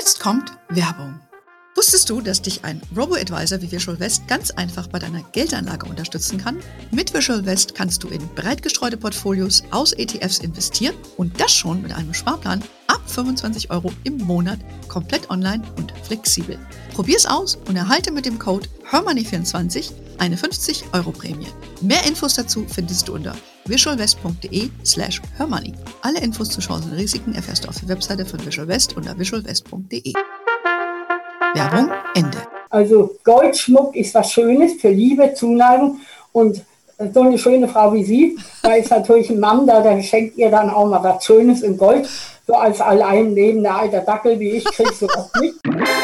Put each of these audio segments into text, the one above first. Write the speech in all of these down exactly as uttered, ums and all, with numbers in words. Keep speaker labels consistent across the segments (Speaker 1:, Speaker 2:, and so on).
Speaker 1: Jetzt kommt Werbung. Wusstest du, dass dich ein Robo-Advisor wie Visual West ganz einfach bei deiner Geldanlage unterstützen kann? Mit Visual West kannst du in breit gestreute Portfolios aus E T Fs investieren und das schon mit einem Sparplan ab fünfundzwanzig Euro im Monat, komplett online und flexibel. Probier's aus und erhalte mit dem Code Her Money vierundzwanzig eine fünfzig Euro Prämie. Mehr Infos dazu findest du unter visualwest.de slash hermoney. Alle Infos zu Chancen und Risiken erfährst du auf der Webseite von Visual West unter visualwest punkt de. Werbung Ende.
Speaker 2: Also Goldschmuck ist was Schönes für Liebe, Zuneigung und so eine schöne Frau wie Sie, da ist natürlich ein Mann da, der schenkt ihr dann auch mal was Schönes in Gold. So als allein lebender alter Dackel wie ich kriegst du das nicht.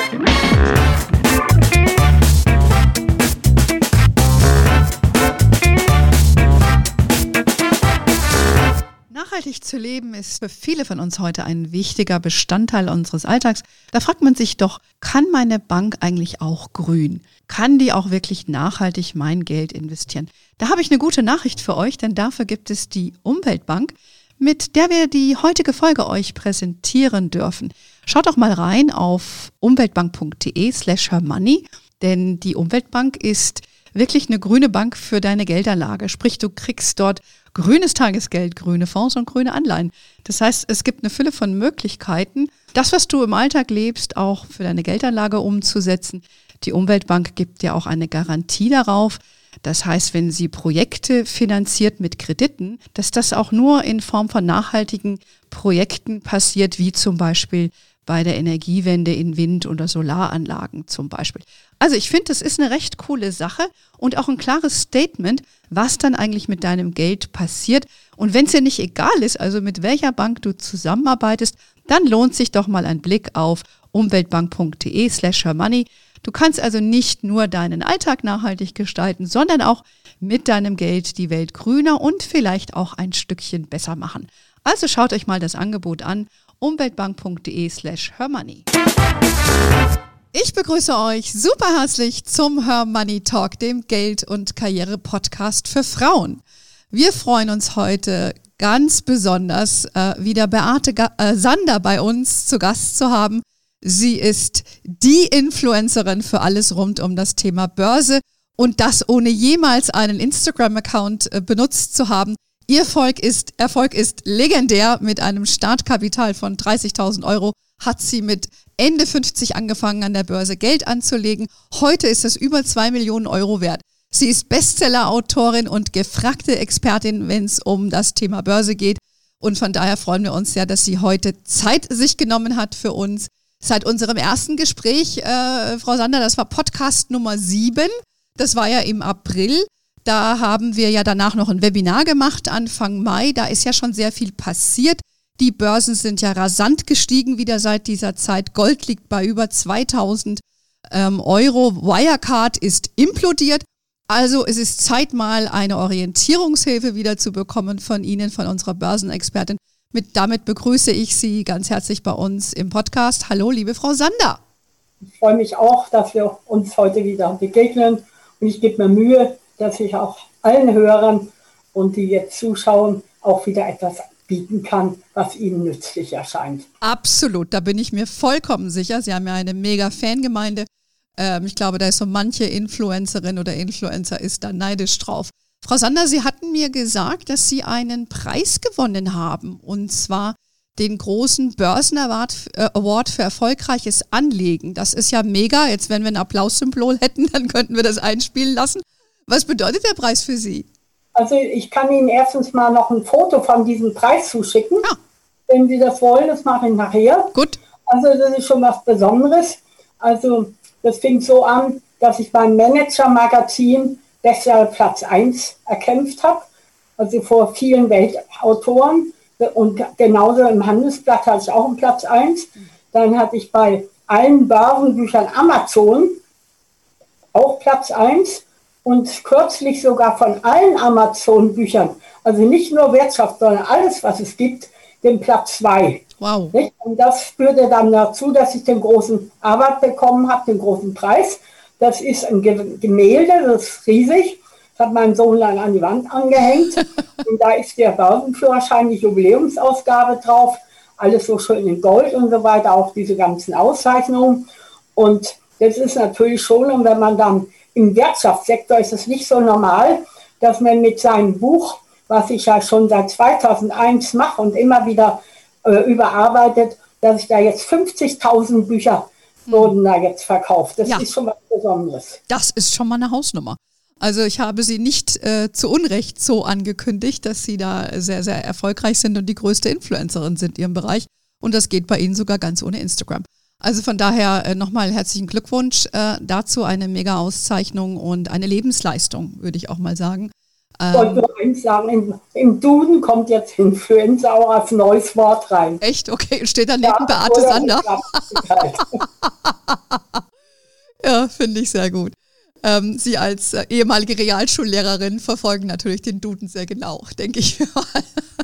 Speaker 1: Nachhaltig zu leben ist für viele von uns heute ein wichtiger Bestandteil unseres Alltags. Da fragt man sich doch, kann meine Bank eigentlich auch grün? Kann die auch wirklich nachhaltig mein Geld investieren? Da habe ich eine gute Nachricht für euch, denn dafür gibt es die Umweltbank, mit der wir die heutige Folge euch präsentieren dürfen. Schaut doch mal rein auf umweltbank.de slash hermoney, denn die Umweltbank ist wirklich eine grüne Bank für deine Geldanlage. Sprich, du kriegst dort grünes Tagesgeld, grüne Fonds und grüne Anleihen. Das heißt, es gibt eine Fülle von Möglichkeiten, das, was du im Alltag lebst, auch für deine Geldanlage umzusetzen. Die Umweltbank gibt dir auch eine Garantie darauf. Das heißt, wenn sie Projekte finanziert mit Krediten, dass das auch nur in Form von nachhaltigen Projekten passiert, wie zum Beispiel bei der Energiewende in Wind- oder Solaranlagen zum Beispiel. Also ich finde, das ist eine recht coole Sache und auch ein klares Statement, was dann eigentlich mit deinem Geld passiert. Und wenn es dir nicht egal ist, also mit welcher Bank du zusammenarbeitest, dann lohnt sich doch mal ein Blick auf umweltbank.de slash hermoney. Du kannst also nicht nur deinen Alltag nachhaltig gestalten, sondern auch mit deinem Geld die Welt grüner und vielleicht auch ein Stückchen besser machen. Also schaut euch mal das Angebot an, umweltbank.de slash hermoney. Ich begrüße euch super herzlich zum Her Money Talk, dem Geld- und Karriere-Podcast für Frauen. Wir freuen uns heute ganz besonders, äh, wieder Beate Ga- äh, Sander bei uns zu Gast zu haben. Sie ist die Influencerin für alles rund um das Thema Börse und das ohne jemals einen Instagram-Account äh, benutzt zu haben. Ihr Erfolg ist, Erfolg ist legendär. Mit einem Startkapital von dreißigtausend Euro hat sie mit Ende fünfzig angefangen, an der Börse Geld anzulegen. Heute ist es über zwei Millionen Euro wert. Sie ist Bestseller-Autorin und gefragte Expertin, wenn es um das Thema Börse geht. Und von daher freuen wir uns sehr, dass sie heute Zeit sich genommen hat für uns. Seit unserem ersten Gespräch, äh, Frau Sander, das war Podcast Nummer sieben. Das war ja im April. Da haben wir ja danach noch ein Webinar gemacht, Anfang Mai. Da ist ja schon sehr viel passiert. Die Börsen sind ja rasant gestiegen wieder seit dieser Zeit. Gold liegt bei über zweitausend ähm, Euro. Wirecard ist implodiert. Also es ist Zeit, mal eine Orientierungshilfe wieder zu bekommen von Ihnen, von unserer Börsenexpertin. Mit, damit begrüße ich Sie ganz herzlich bei uns im Podcast. Hallo, liebe Frau Sander.
Speaker 2: Ich freue mich auch, dass wir uns heute wieder begegnen. Und ich gebe mir Mühe, dass ich auch allen Hörern und die jetzt zuschauen, auch wieder etwas bieten kann, was ihnen nützlich erscheint.
Speaker 1: Absolut, da bin ich mir vollkommen sicher. Sie haben ja eine mega Fangemeinde. Ähm, ich glaube, da ist so manche Influencerin oder Influencer ist da neidisch drauf. Frau Sander, Sie hatten mir gesagt, dass Sie einen Preis gewonnen haben, und zwar den großen Börsenaward äh, Award für erfolgreiches Anlegen. Das ist ja mega. Jetzt, wenn wir ein Applaussymbol hätten, dann könnten wir das einspielen lassen. Was bedeutet der Preis für Sie?
Speaker 2: Also ich kann Ihnen erstens mal noch ein Foto von diesem Preis zuschicken.
Speaker 1: Ja.
Speaker 2: Wenn Sie das wollen, das mache ich nachher.
Speaker 1: Gut.
Speaker 2: Also das ist schon was Besonderes. Also das fing so an, dass ich beim Manager-Magazin Bestseller Platz eins erkämpft habe. Also vor vielen Weltautoren. Und genauso im Handelsblatt hatte ich auch einen Platz eins. Dann hatte ich bei allen Börsenbüchern Amazon auch Platz eins. Und kürzlich sogar von allen Amazon-Büchern, also nicht nur Wirtschaft, sondern alles, was es gibt, den Platz zwei.
Speaker 1: Wow.
Speaker 2: Und das führte dann dazu, dass ich den großen Award bekommen habe, den großen Preis. Das ist ein Gemälde, das ist riesig. Das hat mein Sohn dann an die Wand angehängt. Und da ist der Börsenführerschein, die Jubiläumsausgabe drauf. alles so schön in Gold und so weiter, auch diese ganzen Auszeichnungen. Und das ist natürlich schon, und wenn man dann im Wirtschaftssektor ist es nicht so normal, dass man mit seinem Buch, was ich ja schon seit zweitausendeins mache und immer wieder äh, überarbeitet, dass ich da jetzt fünfzigtausend Bücher wurden da jetzt verkauft. Das ja. ist schon was Besonderes.
Speaker 1: Das ist schon mal eine Hausnummer. Also ich habe Sie nicht äh, zu Unrecht so angekündigt, dass Sie da sehr, sehr erfolgreich sind und die größte Influencerin sind in Ihrem Bereich. Und das geht bei Ihnen sogar ganz ohne Instagram. Also von daher äh, nochmal herzlichen Glückwunsch äh, dazu, eine Mega-Auszeichnung und eine Lebensleistung, würde ich auch mal sagen.
Speaker 2: Ich wollte nur eins sagen, im, im Duden kommt jetzt Influencer auch als neues Wort rein.
Speaker 1: Echt? Okay, steht da neben ja, Beate Sander? Ja, finde ich sehr gut. Ähm, Sie als äh, ehemalige Realschullehrerin verfolgen natürlich den Duden sehr genau, denke ich mal.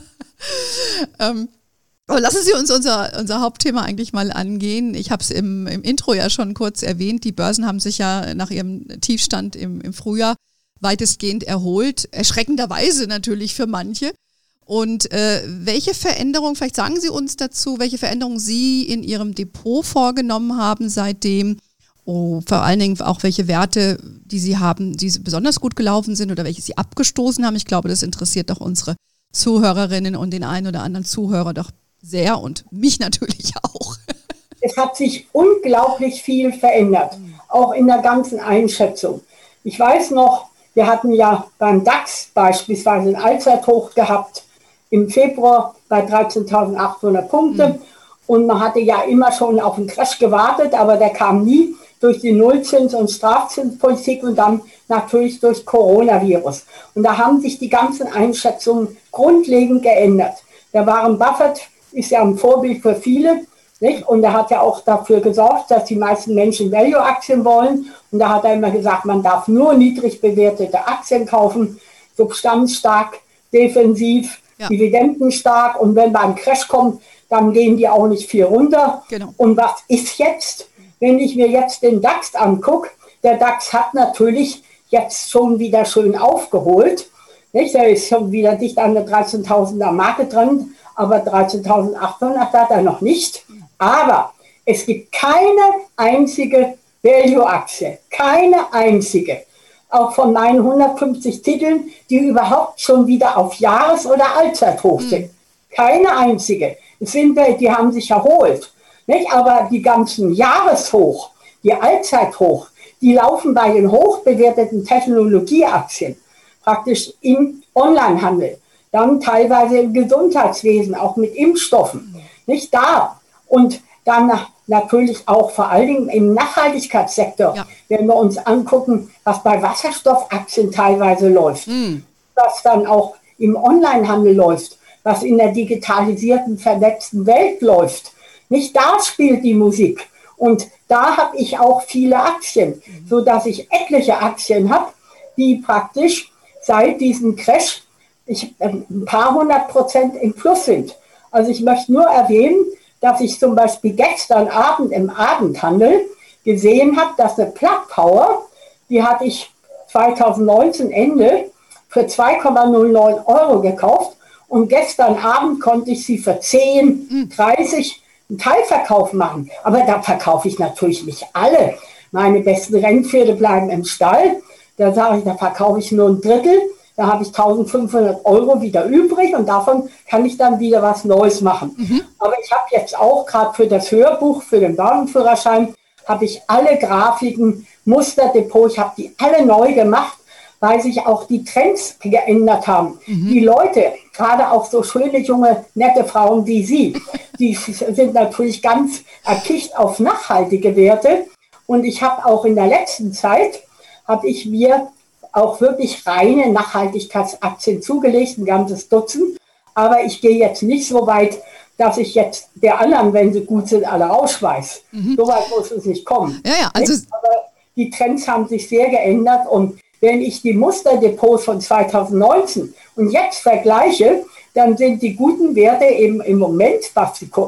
Speaker 1: ähm, aber lassen Sie uns unser, unser Hauptthema eigentlich mal angehen. Ich habe es im, im Intro ja schon kurz erwähnt. Die Börsen haben sich ja nach ihrem Tiefstand im, im Frühjahr weitestgehend erholt. Erschreckenderweise natürlich für manche. Und äh, welche Veränderungen, vielleicht sagen Sie uns dazu, welche Veränderungen Sie in Ihrem Depot vorgenommen haben seitdem? Oh, vor allen Dingen auch welche Werte, die Sie haben, die besonders gut gelaufen sind oder welche Sie abgestoßen haben. Ich glaube, das interessiert doch unsere Zuhörerinnen und den einen oder anderen Zuhörer doch sehr und mich natürlich auch.
Speaker 2: Es hat sich unglaublich viel verändert, auch in der ganzen Einschätzung. Ich weiß noch, wir hatten ja beim DAX beispielsweise ein Allzeithoch gehabt im Februar bei dreizehntausendachthundert Punkte. Mhm. Und man hatte ja immer schon auf einen Crash gewartet, aber der kam nie durch die Nullzins- und Strafzinspolitik und dann natürlich durch Coronavirus. Und da haben sich die ganzen Einschätzungen grundlegend geändert. Der Warren Buffett ist ja ein Vorbild für viele, nicht? Und er hat ja auch dafür gesorgt, dass die meisten Menschen Value-Aktien wollen. Und da hat er immer gesagt, man darf nur niedrig bewertete Aktien kaufen, substanzstark, defensiv, ja. dividendenstark. Und wenn beim Crash kommt, dann gehen die auch nicht viel runter.
Speaker 1: Genau.
Speaker 2: Und was ist jetzt, wenn ich mir jetzt den DAX angucke? Der DAX hat natürlich jetzt schon wieder schön aufgeholt. Nicht? Der ist schon wieder dicht an der dreizehntausender Marke dran, aber dreizehntausendachthundert hat er noch nicht. Aber es gibt keine einzige Value-Aktie, keine einzige, auch von meinen hundertfünfzig Titeln, die überhaupt schon wieder auf Jahres- oder Allzeithoch sind. Mhm. Keine einzige. Es sind welche, die haben sich erholt. Nicht? Aber die ganzen Jahreshoch, die Allzeithoch, die laufen bei den hochbewerteten Technologieaktien praktisch im Onlinehandel. Dann teilweise im Gesundheitswesen, auch mit Impfstoffen. Nicht da. Und dann natürlich auch vor allen Dingen im Nachhaltigkeitssektor, ja. wenn wir uns angucken, was bei Wasserstoffaktien teilweise läuft, mm. was dann auch im Onlinehandel läuft, was in der digitalisierten, vernetzten Welt läuft. Nicht da spielt die Musik. Und da habe ich auch viele Aktien, mm. sodass ich etliche Aktien habe, die praktisch seit diesem Crash ich, ein paar hundert Prozent im Plus sind. Also ich möchte nur erwähnen, dass ich zum Beispiel gestern Abend im Abendhandel gesehen habe, dass eine Plug Power, die hatte ich zweitausendneunzehn Ende für zwei Komma null neun Euro gekauft und gestern Abend konnte ich sie für zehn, dreißig einen Teilverkauf machen. Aber da verkaufe ich natürlich nicht alle. Meine besten Rennpferde bleiben im Stall. Da sage ich, da verkaufe ich nur ein Drittel. Da habe ich eintausendfünfhundert Euro wieder übrig und davon kann ich dann wieder was Neues machen. Mhm. Aber ich habe jetzt auch gerade für das Hörbuch, für den Bahnführerschein, habe ich alle Grafiken, Musterdepot, ich habe die alle neu gemacht, weil sich auch die Trends geändert haben. Mhm. Die Leute, gerade auch so schöne, junge, nette Frauen wie Sie, die sind natürlich ganz erpicht auf nachhaltige Werte. Und ich habe auch in der letzten Zeit, habe ich mir auch wirklich reine Nachhaltigkeitsaktien zugelegt, ein ganzes Dutzend. Aber ich gehe jetzt nicht so weit, dass ich jetzt der anderen, wenn sie gut sind, alle rausschmeiß. Mhm. So weit muss es nicht kommen.
Speaker 1: Ja, ja, also
Speaker 2: aber die Trends haben sich sehr geändert. Und wenn ich die Musterdepots von zweitausendneunzehn und jetzt vergleiche, dann sind die guten Werte eben im Moment, was die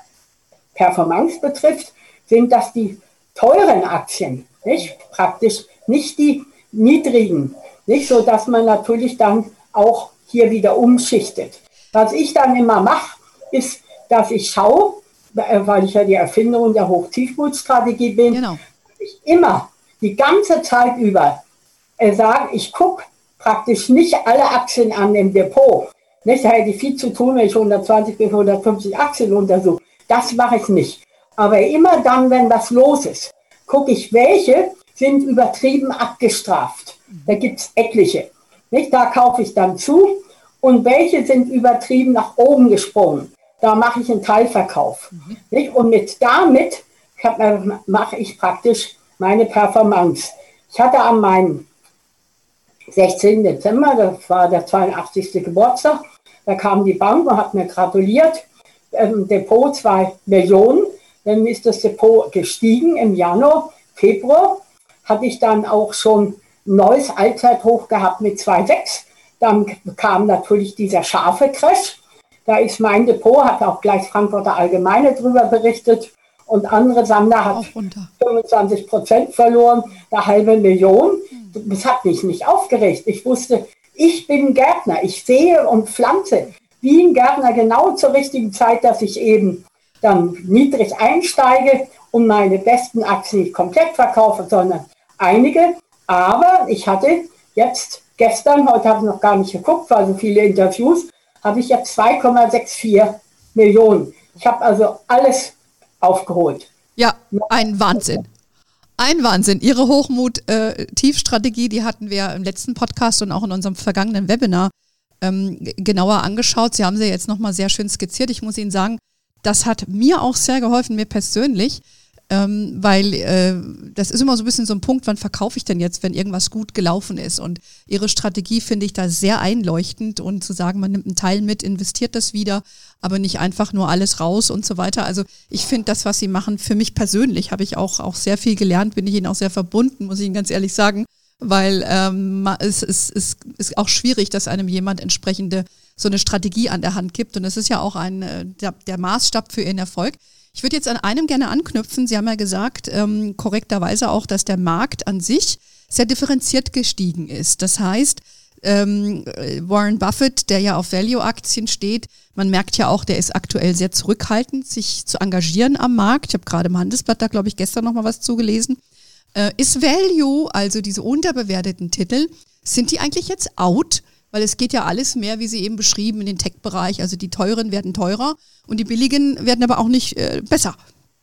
Speaker 2: Performance betrifft, sind das die teuren Aktien, nicht? Praktisch nicht die niedrigen, nicht so, dass man natürlich dann auch hier wieder umschichtet. Was ich dann immer mache, ist, dass ich schaue, weil ich ja die Erfinderin der Hoch-Tiefmut-Strategie bin,
Speaker 1: genau.
Speaker 2: dass ich immer die ganze Zeit über äh, sage, ich gucke praktisch nicht alle Aktien an im Depot. Nicht, da hätte ich viel zu tun, wenn ich hundertzwanzig bis hundertfünfzig Aktien untersuche. Das mache ich nicht. Aber immer dann, wenn was los ist, gucke ich, welche sind übertrieben abgestraft. Da gibt es etliche. Nicht? Da kaufe ich dann zu. Und welche sind übertrieben nach oben gesprungen. Da mache ich einen Teilverkauf. Mhm. Nicht? Und mit damit mache ich praktisch meine Performance. Ich hatte an meinem sechzehnten Dezember, das war der zweiundachtzigste Geburtstag, da kam die Bank und hat mir gratuliert. Ähm, Depot zwei Millionen. Dann ist das Depot gestiegen im Januar, Februar. Hatte ich dann auch schon ein neues Allzeithoch gehabt mit zwei Komma sechs. Dann kam natürlich dieser scharfe Crash. Da ist mein Depot, hat auch gleich Frankfurter Allgemeine drüber berichtet. Und andere Sander hat fünfundzwanzig Prozent verloren, eine halbe Million. Das hat mich nicht aufgeregt. Ich wusste, ich bin Gärtner. Ich sehe und pflanze wie ein Gärtner genau zur richtigen Zeit, dass ich eben dann niedrig einsteige und meine besten Aktien nicht komplett verkaufe, sondern einige. Aber ich hatte jetzt gestern, heute habe ich noch gar nicht geguckt, weil so viele Interviews, habe ich jetzt zwei Komma vierundsechzig Millionen. Ich habe also alles aufgeholt.
Speaker 1: Ja, ein Wahnsinn. Ein Wahnsinn. Ihre Hochmut-Tiefstrategie, äh, die hatten wir im letzten Podcast und auch in unserem vergangenen Webinar ähm, genauer angeschaut. Sie haben sie jetzt nochmal sehr schön skizziert. Ich muss Ihnen sagen, das hat mir auch sehr geholfen, mir persönlich, ähm, weil äh, das ist immer so ein bisschen so ein Punkt, wann verkaufe ich denn jetzt, wenn irgendwas gut gelaufen ist? Und Ihre Strategie finde ich da sehr einleuchtend und zu sagen, man nimmt einen Teil mit, investiert das wieder, aber nicht einfach nur alles raus und so weiter. Also ich finde das, was Sie machen, für mich persönlich habe ich auch, auch sehr viel gelernt, bin ich Ihnen auch sehr verbunden, muss ich Ihnen ganz ehrlich sagen, weil ähm, es, es, es ist auch schwierig, dass einem jemand entsprechende so eine Strategie an der Hand gibt und es ist ja auch ein der, der Maßstab für Ihren Erfolg. Ich würde jetzt an einem gerne anknüpfen. Sie haben ja gesagt, ähm, korrekterweise auch, dass der Markt an sich sehr differenziert gestiegen ist. Das heißt, ähm, Warren Buffett, der ja auf Value-Aktien steht, man merkt ja auch, der ist aktuell sehr zurückhaltend, sich zu engagieren am Markt. Ich habe gerade im Handelsblatt da, glaube ich, gestern noch mal was zugelesen. Äh, ist Value, also diese unterbewerteten Titel, sind die eigentlich jetzt out? Weil es geht ja alles mehr, wie Sie eben beschrieben, in den Tech-Bereich. Also die teuren werden teurer und die billigen werden aber auch nicht äh, besser.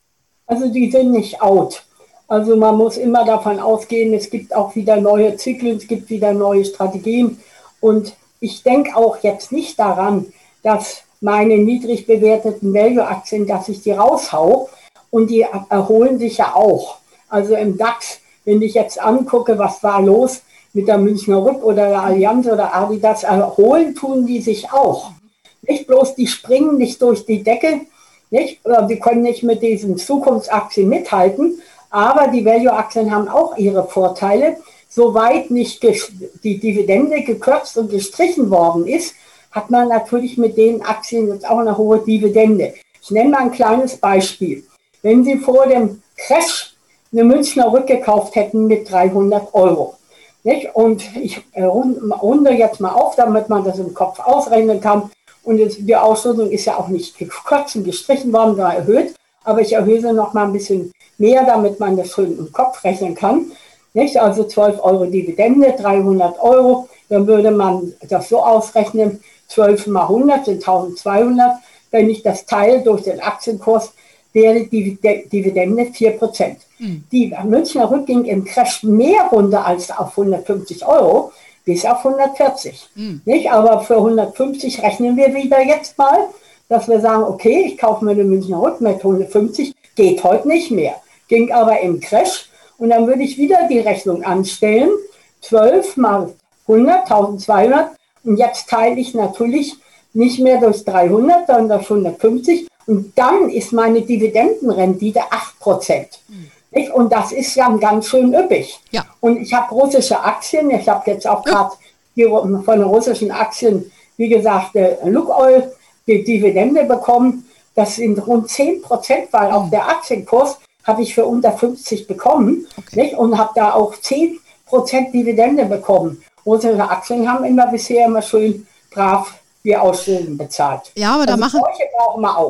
Speaker 2: Also die sind nicht out. Also man muss immer davon ausgehen, es gibt auch wieder neue Zyklen, es gibt wieder neue Strategien. Und ich denke auch jetzt nicht daran, dass meine niedrig bewerteten Value-Aktien, dass ich die raushau. Und die erholen sich ja auch. Also im DAX, wenn ich jetzt angucke, was war los mit der Münchner Rück oder der Allianz oder Adidas, erholen tun die sich auch. Nicht bloß, die springen nicht durch die Decke, nicht? Die können nicht mit diesen Zukunftsaktien mithalten, aber die Value-Aktien haben auch ihre Vorteile. Soweit nicht die Dividende gekürzt und gestrichen worden ist, hat man natürlich mit den Aktien jetzt auch eine hohe Dividende. Ich nenne mal ein kleines Beispiel. Wenn Sie vor dem Crash eine Münchner Rück gekauft hätten mit dreihundert Euro, nicht? Und ich runde jetzt mal auf, damit man das im Kopf ausrechnen kann. Und die Ausschüttung ist ja auch nicht gekürzt und gestrichen worden, sondern erhöht. Aber ich erhöhe sie noch mal ein bisschen mehr, damit man das schön im Kopf rechnen kann. Nicht? Also zwölf Euro Dividende, dreihundert Euro. Dann würde man das so ausrechnen, zwölf mal hundert sind eintausendzweihundert. Wenn ich das teile durch den Aktienkurs, wäre die Dividende vier Prozent. Mhm. Die Münchner Rück ging im Crash mehr runter als auf hundertfünfzig Euro, bis auf hundertvierzig. Mhm. Nicht? Aber für hundertfünfzig rechnen wir wieder jetzt mal, dass wir sagen, okay, ich kaufe mir eine Münchner Rück mit hundertfünfzig, geht heute nicht mehr. Ging aber im Crash und dann würde ich wieder die Rechnung anstellen, zwölf mal hundert, eintausendzweihundert und jetzt teile ich natürlich nicht mehr durch dreihundert, sondern durch hundertfünfzig und dann ist meine Dividendenrendite acht Prozent. Mhm. Und das ist ja ganz schön üppig. Ja. Und ich habe russische Aktien, ich habe jetzt auch gerade von den russischen Aktien, wie gesagt, Lukoil, die Dividende bekommen. Das sind rund zehn Prozent, weil mhm. auch der Aktienkurs habe ich für unter fünfzig bekommen, okay. nicht? Und habe da auch zehn Prozent Dividende bekommen. Russische Aktien haben immer bisher immer schön brav die Ausschüttung bezahlt.
Speaker 1: Ja, aber da
Speaker 2: also
Speaker 1: machen...
Speaker 2: solche brauchen wir auch.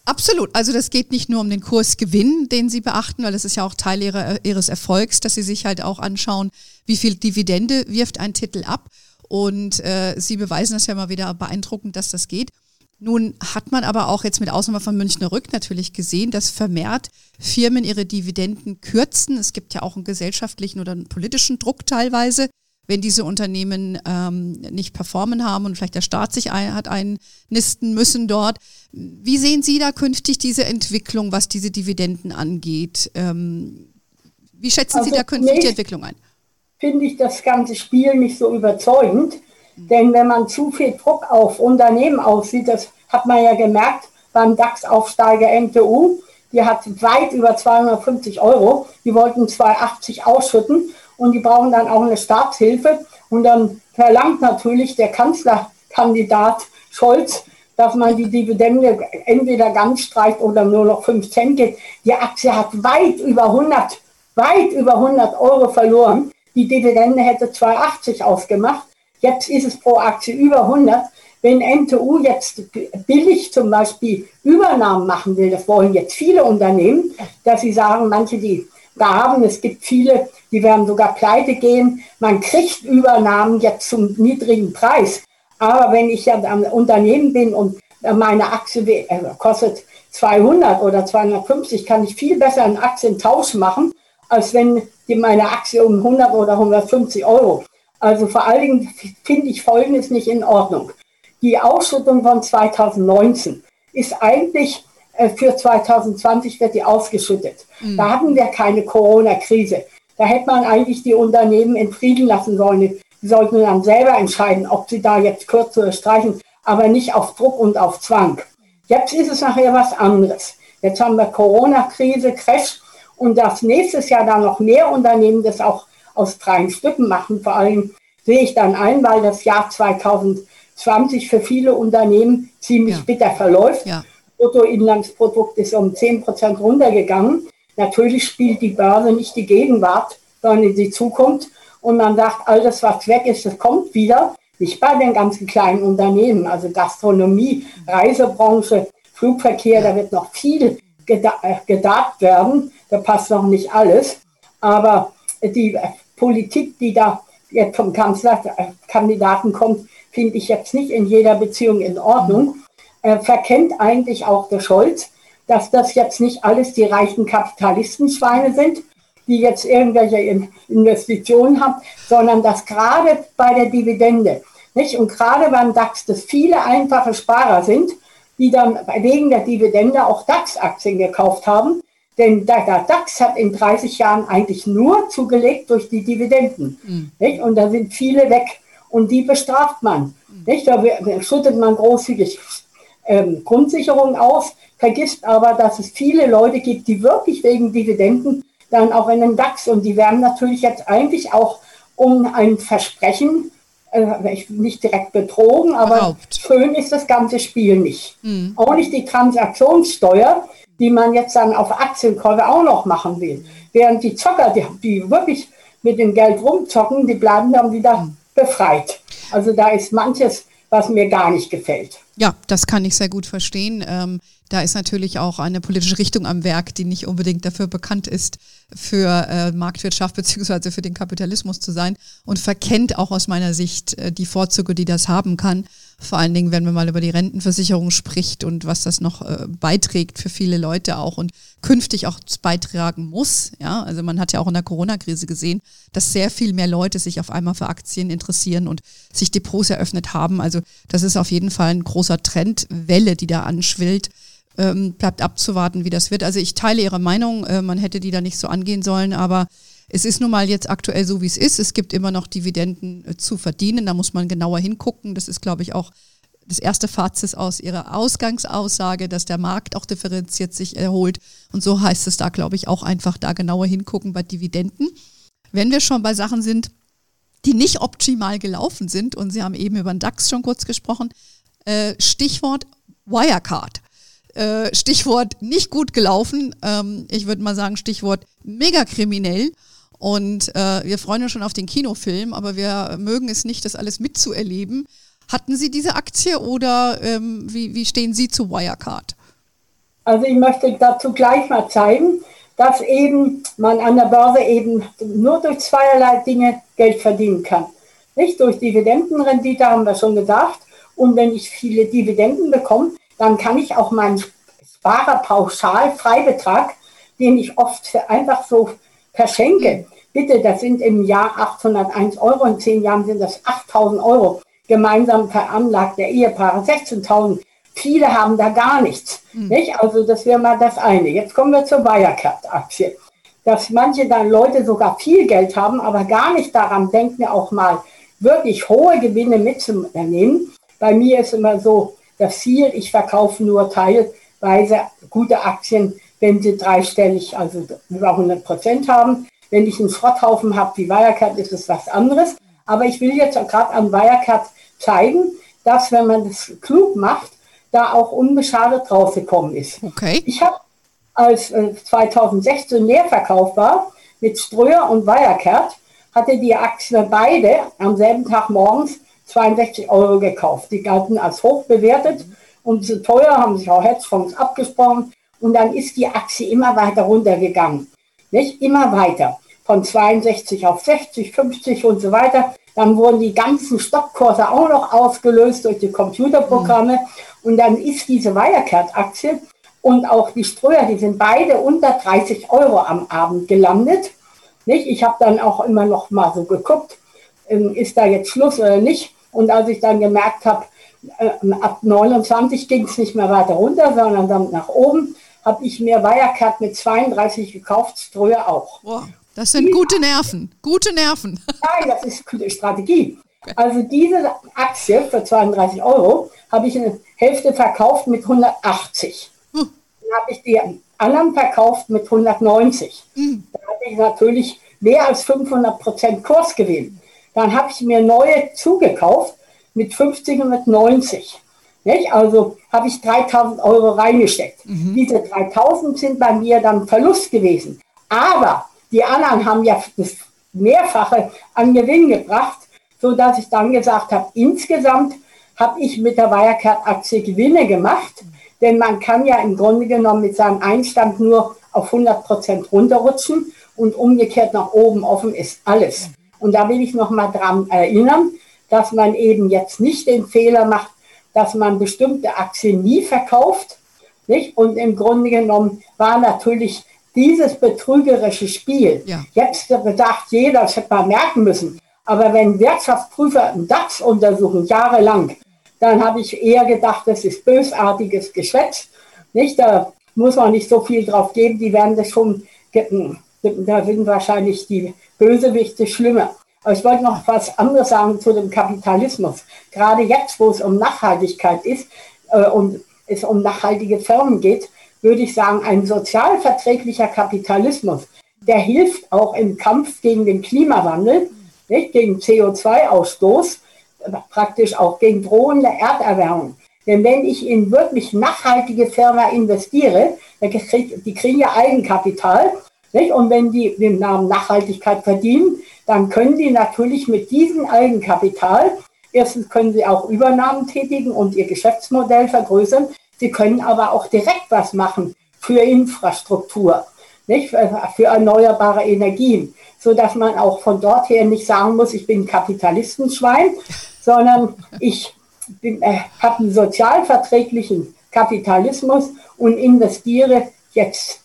Speaker 1: Absolut. Also das geht nicht nur um den Kursgewinn, den Sie beachten, weil das ist ja auch Teil ihrer, Ihres Erfolgs, dass Sie sich halt auch anschauen, wie viel Dividende wirft ein Titel ab. Und äh, Sie beweisen das ja mal wieder beeindruckend, dass das geht. Nun hat man aber auch jetzt mit Ausnahme von Münchner Rück natürlich gesehen, dass vermehrt Firmen ihre Dividenden kürzen. Es gibt ja auch einen gesellschaftlichen oder einen politischen Druck teilweise, wenn diese Unternehmen ähm, nicht performen haben und vielleicht der Staat sich ein, hat einnisten müssen dort. Wie sehen Sie da künftig diese Entwicklung, was diese Dividenden angeht? Ähm, wie schätzen also Sie da künftig die Entwicklung ein?
Speaker 2: Finde ich das ganze Spiel nicht so überzeugend. Denn wenn man zu viel Druck auf Unternehmen aussieht, das hat man ja gemerkt beim DAX-Aufsteiger N T U, die hat weit über zweihundertfünfzig Euro, die wollten zweihundertachtzig ausschütten und die brauchen dann auch eine Staatshilfe. Und dann verlangt natürlich der Kanzlerkandidat Scholz, dass man die Dividende entweder ganz streicht oder nur noch fünf Cent gibt. Die Aktie hat weit über hundert, weit über hundert Euro verloren. Die Dividende hätte zweihundertachtzig ausgemacht. Jetzt ist es pro Aktie über hundert. Wenn N T U jetzt billig zum Beispiel Übernahmen machen will, das wollen jetzt viele Unternehmen, dass sie sagen, manche, die da haben, es gibt viele, die werden sogar pleite gehen. Man kriegt Übernahmen jetzt zum niedrigen Preis. Aber wenn ich ja am Unternehmen bin und meine Aktie kostet zweihundert oder zweihundertfünfzig, kann ich viel besser einen Aktientausch machen, als wenn die meine Aktie um hundert oder hundertfünfzig Euro. Also vor allen Dingen finde ich Folgendes nicht in Ordnung. Die Ausschüttung von zweitausendneunzehn ist eigentlich äh, für zweitausendzwanzig wird die ausgeschüttet. Mhm. Da hatten wir keine Corona-Krise. Da hätte man eigentlich die Unternehmen in Frieden lassen sollen. Die sollten dann selber entscheiden, ob sie da jetzt kürzen oder streichen, aber nicht auf Druck und auf Zwang. Jetzt ist es nachher was anderes. Jetzt haben wir Corona-Krise, Crash und das nächstes Jahr dann noch mehr Unternehmen, das auch aus freien Stücken machen. Vor allem sehe ich dann ein, weil das Jahr zweitausendzwanzig für viele Unternehmen ziemlich ja. bitter verläuft. Ja. Bruttoinlandsprodukt ist um zehn Prozent runtergegangen. Natürlich spielt die Börse nicht die Gegenwart, sondern die Zukunft. Und man sagt, all das, was weg ist, das kommt wieder. Nicht bei den ganzen kleinen Unternehmen, also Gastronomie, Reisebranche, Flugverkehr, da wird noch viel gedacht werden. Da passt noch nicht alles. Aber die Politik, die da jetzt vom Kanzlerkandidaten kommt, finde ich jetzt nicht in jeder Beziehung in Ordnung. Er verkennt eigentlich auch der Scholz, dass das jetzt nicht alles die reichen Kapitalistenschweine sind, die jetzt irgendwelche Investitionen haben, sondern dass gerade bei der Dividende, nicht? Und gerade beim DAX, dass viele einfache Sparer sind, die dann wegen der Dividende auch DAX-Aktien gekauft haben. Denn der DAX hat in dreißig Jahren eigentlich nur zugelegt durch die Dividenden. Mhm. Nicht? Und da sind viele weg. Und die bestraft man. Mhm. Nicht? Da schüttet man großzügig ähm, Grundsicherung aus, vergisst aber, dass es viele Leute gibt, die wirklich wegen Dividenden dann auch in den DAX. Und die werden natürlich jetzt eigentlich auch um ein Versprechen, äh, nicht direkt betrogen, aber Überhaupt. Schön ist das ganze Spiel nicht. Mhm. Auch nicht die Transaktionssteuer, die man jetzt dann auf Aktienkäufe auch noch machen will. Während die Zocker, die, die wirklich mit dem Geld rumzocken, die bleiben dann wieder befreit. Also da ist manches, was mir gar nicht gefällt.
Speaker 1: Ja, das kann ich sehr gut verstehen. Ähm, da ist natürlich auch eine politische Richtung am Werk, die nicht unbedingt dafür bekannt ist, für äh, Marktwirtschaft beziehungsweise für den Kapitalismus zu sein und verkennt auch aus meiner Sicht äh, die Vorzüge, die das haben kann. Vor allen Dingen, wenn man mal über die Rentenversicherung spricht und was das noch äh, beiträgt für viele Leute auch und künftig auch beitragen muss. Ja, also man hat ja auch in der Corona-Krise gesehen, dass sehr viel mehr Leute sich auf einmal für Aktien interessieren und sich Depots eröffnet haben. Also das ist auf jeden Fall ein großer Trendwelle, die da anschwillt. Ähm, bleibt abzuwarten, wie das wird. Also ich teile Ihre Meinung, äh, man hätte die da nicht so angehen sollen, aber es ist nun mal jetzt aktuell so, wie es ist. Es gibt immer noch Dividenden äh, zu verdienen, da muss man genauer hingucken. Das ist, glaube ich, auch das erste Fazit aus Ihrer Ausgangsaussage, dass der Markt auch differenziert sich erholt. Und so heißt es da, glaube ich, auch einfach da genauer hingucken bei Dividenden. Wenn wir schon bei Sachen sind, die nicht optimal gelaufen sind, und Sie haben eben über den DAX schon kurz gesprochen, äh, Stichwort Wirecard. Äh, Stichwort nicht gut gelaufen, ähm, ich würde mal sagen Stichwort megakriminell und äh, wir freuen uns schon auf den Kinofilm, aber wir mögen es nicht, das alles mitzuerleben. Hatten Sie diese Aktie oder ähm, wie, wie stehen Sie zu Wirecard?
Speaker 2: Also ich möchte dazu gleich mal zeigen, dass eben man an der Börse eben nur durch zweierlei Dinge Geld verdienen kann. Nicht durch Dividendenrendite, haben wir schon gesagt. Und wenn ich viele Dividenden bekomme, dann kann ich auch meinen Sparerpauschal-Freibetrag, den ich oft einfach so verschenke. Bitte, das sind im Jahr achthunderteins Euro, in zehn Jahren sind das achttausend Euro. Gemeinsam veranlagt der Ehepaare sechzehntausend. Viele haben da gar nichts. Mhm. Nicht? Also das wäre mal das eine. Jetzt kommen wir zur Wirecard-Aktie. Dass manche dann Leute sogar viel Geld haben, aber gar nicht daran denken, auch mal wirklich hohe Gewinne mitzunehmen. Bei mir ist immer so das Ziel, ich verkaufe nur teilweise gute Aktien, wenn sie dreistellig, also über hundert Prozent haben. Wenn ich einen Schrotthaufen habe wie Wirecard, ist es was anderes. Aber ich will jetzt gerade an Wirecard zeigen, dass, wenn man das klug macht, da auch unbeschadet rausgekommen ist.
Speaker 1: Okay.
Speaker 2: Ich habe, als äh, zweitausendsechzehn Leerverkauf war, mit Ströer und Wirecard, hatte die Aktie beide am selben Tag morgens zweiundsechzig Euro gekauft. Die galten als hoch bewertet und zu teuer, haben sich auch Hedgefonds abgesprochen. Und dann ist die Aktie immer weiter runtergegangen. Nicht? Immer weiter. Von zweiundsechzig auf sechzig, fünfzig und so weiter. Dann wurden die ganzen Stoppkurse auch noch ausgelöst durch die Computerprogramme. Mhm. Und dann ist diese Wirecard-Aktie und auch die Ströer, die sind beide unter dreißig Euro am Abend gelandet. Nicht? Ich habe dann auch immer noch mal so geguckt, ist da jetzt Schluss oder nicht. Und als ich dann gemerkt habe, ab neunundzwanzig ging es nicht mehr weiter runter, sondern dann nach oben, habe ich mir Wirecard mit zweiunddreißig gekauft, Ströer auch.
Speaker 1: Wow, das sind die, gute Nerven, gute Nerven.
Speaker 2: Nein, das ist gute Strategie. Also diese Aktie für zweiunddreißig Euro habe ich eine Hälfte verkauft mit hundertachtzig. Hm. Dann habe ich die anderen verkauft mit hundertneunzig. Hm. Da hatte ich natürlich mehr als fünfhundert Prozent Kursgewinn. Dann habe ich mir neue zugekauft mit fünfzig und mit neunzig. Nicht? Also habe ich dreitausend Euro reingesteckt. Mhm. Diese dreitausend sind bei mir dann Verlust gewesen. Aber die anderen haben ja das Mehrfache an Gewinn gebracht, sodass ich dann gesagt habe, insgesamt habe ich mit der Wirecard-Aktie Gewinne gemacht. Denn man kann ja im Grunde genommen mit seinem Einstand nur auf hundert Prozent runterrutschen und umgekehrt nach oben offen ist alles. Und da will ich noch mal dran erinnern, dass man eben jetzt nicht den Fehler macht, dass man bestimmte Aktien nie verkauft. Nicht? Und im Grunde genommen war natürlich dieses betrügerische Spiel, ja. Jetzt sagt jeder, das hätte man merken müssen, aber wenn Wirtschaftsprüfer einen DAX untersuchen, jahrelang, dann habe ich eher gedacht, das ist bösartiges Geschwätz. Nicht? Da muss man nicht so viel drauf geben, die werden das schon, da sind wahrscheinlich die Bösewichte schlimmer. Aber ich wollte noch was anderes sagen zu dem Kapitalismus. Gerade jetzt, wo es um Nachhaltigkeit ist äh, und es um nachhaltige Firmen geht, würde ich sagen, ein sozialverträglicher Kapitalismus, der hilft auch im Kampf gegen den Klimawandel, nicht? Gegen C O zwei Ausstoß, praktisch auch gegen drohende Erderwärmung. Denn wenn ich in wirklich nachhaltige Firma investiere, die kriegen ja Eigenkapital, nicht? Und wenn die den Namen Nachhaltigkeit verdienen, dann können die natürlich mit diesem Eigenkapital, erstens können sie auch Übernahmen tätigen und ihr Geschäftsmodell vergrößern, sie können aber auch direkt was machen für Infrastruktur, nicht? Für erneuerbare Energien, sodass man auch von dort her nicht sagen muss, ich bin Kapitalistenschwein, sondern ich äh, habe einen sozialverträglichen Kapitalismus und investiere jetzt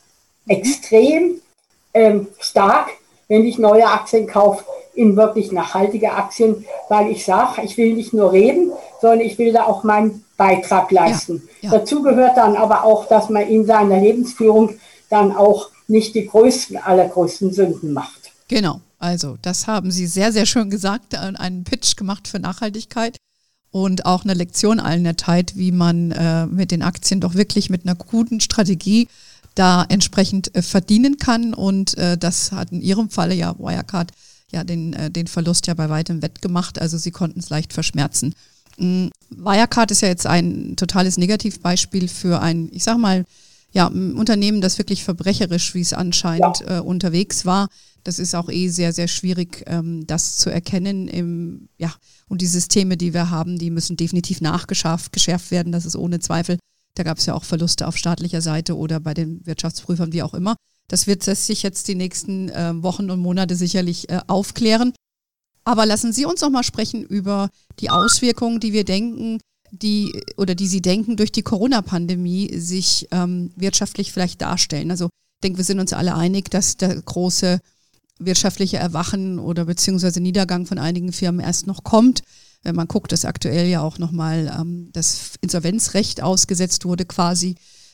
Speaker 2: extrem ähm, stark, wenn ich neue Aktien kaufe, in wirklich nachhaltige Aktien, weil ich sage, ich will nicht nur reden, sondern ich will da auch meinen Beitrag leisten. Ja, ja. Dazu gehört dann aber auch, dass man in seiner Lebensführung dann auch nicht die größten, allergrößten Sünden macht.
Speaker 1: Genau, also das haben Sie sehr, sehr schön gesagt, einen Pitch gemacht für Nachhaltigkeit und auch eine Lektion allen erteilt, wie man äh, mit den Aktien doch wirklich mit einer guten Strategie da entsprechend äh, verdienen kann, und äh, das hat in Ihrem Falle ja Wirecard ja den, äh, den Verlust ja bei weitem wettgemacht, also Sie konnten es leicht verschmerzen. Mhm. Wirecard ist ja jetzt ein totales Negativbeispiel für ein, ich sag mal, ja, ein Unternehmen, das wirklich verbrecherisch, wie es anscheinend ja. äh, unterwegs war. Das ist auch eh sehr, sehr schwierig, ähm, das zu erkennen. Im, ja, und die Systeme, die wir haben, die müssen definitiv nachgeschärft geschärft werden, das ist ohne Zweifel. Da gab es ja auch Verluste auf staatlicher Seite oder bei den Wirtschaftsprüfern, wie auch immer. Das wird sich jetzt die nächsten äh, Wochen und Monate sicherlich äh, aufklären. Aber lassen Sie uns noch mal sprechen über die Auswirkungen, die wir denken, die oder die Sie denken, durch die Corona-Pandemie sich ähm, wirtschaftlich vielleicht darstellen. Also ich denke, wir sind uns alle einig, dass der große wirtschaftliche Erwachen oder beziehungsweise Niedergang von einigen Firmen erst noch kommt. Wenn man guckt, dass aktuell ja auch nochmal ähm, das Insolvenzrecht ausgesetzt wurde quasi.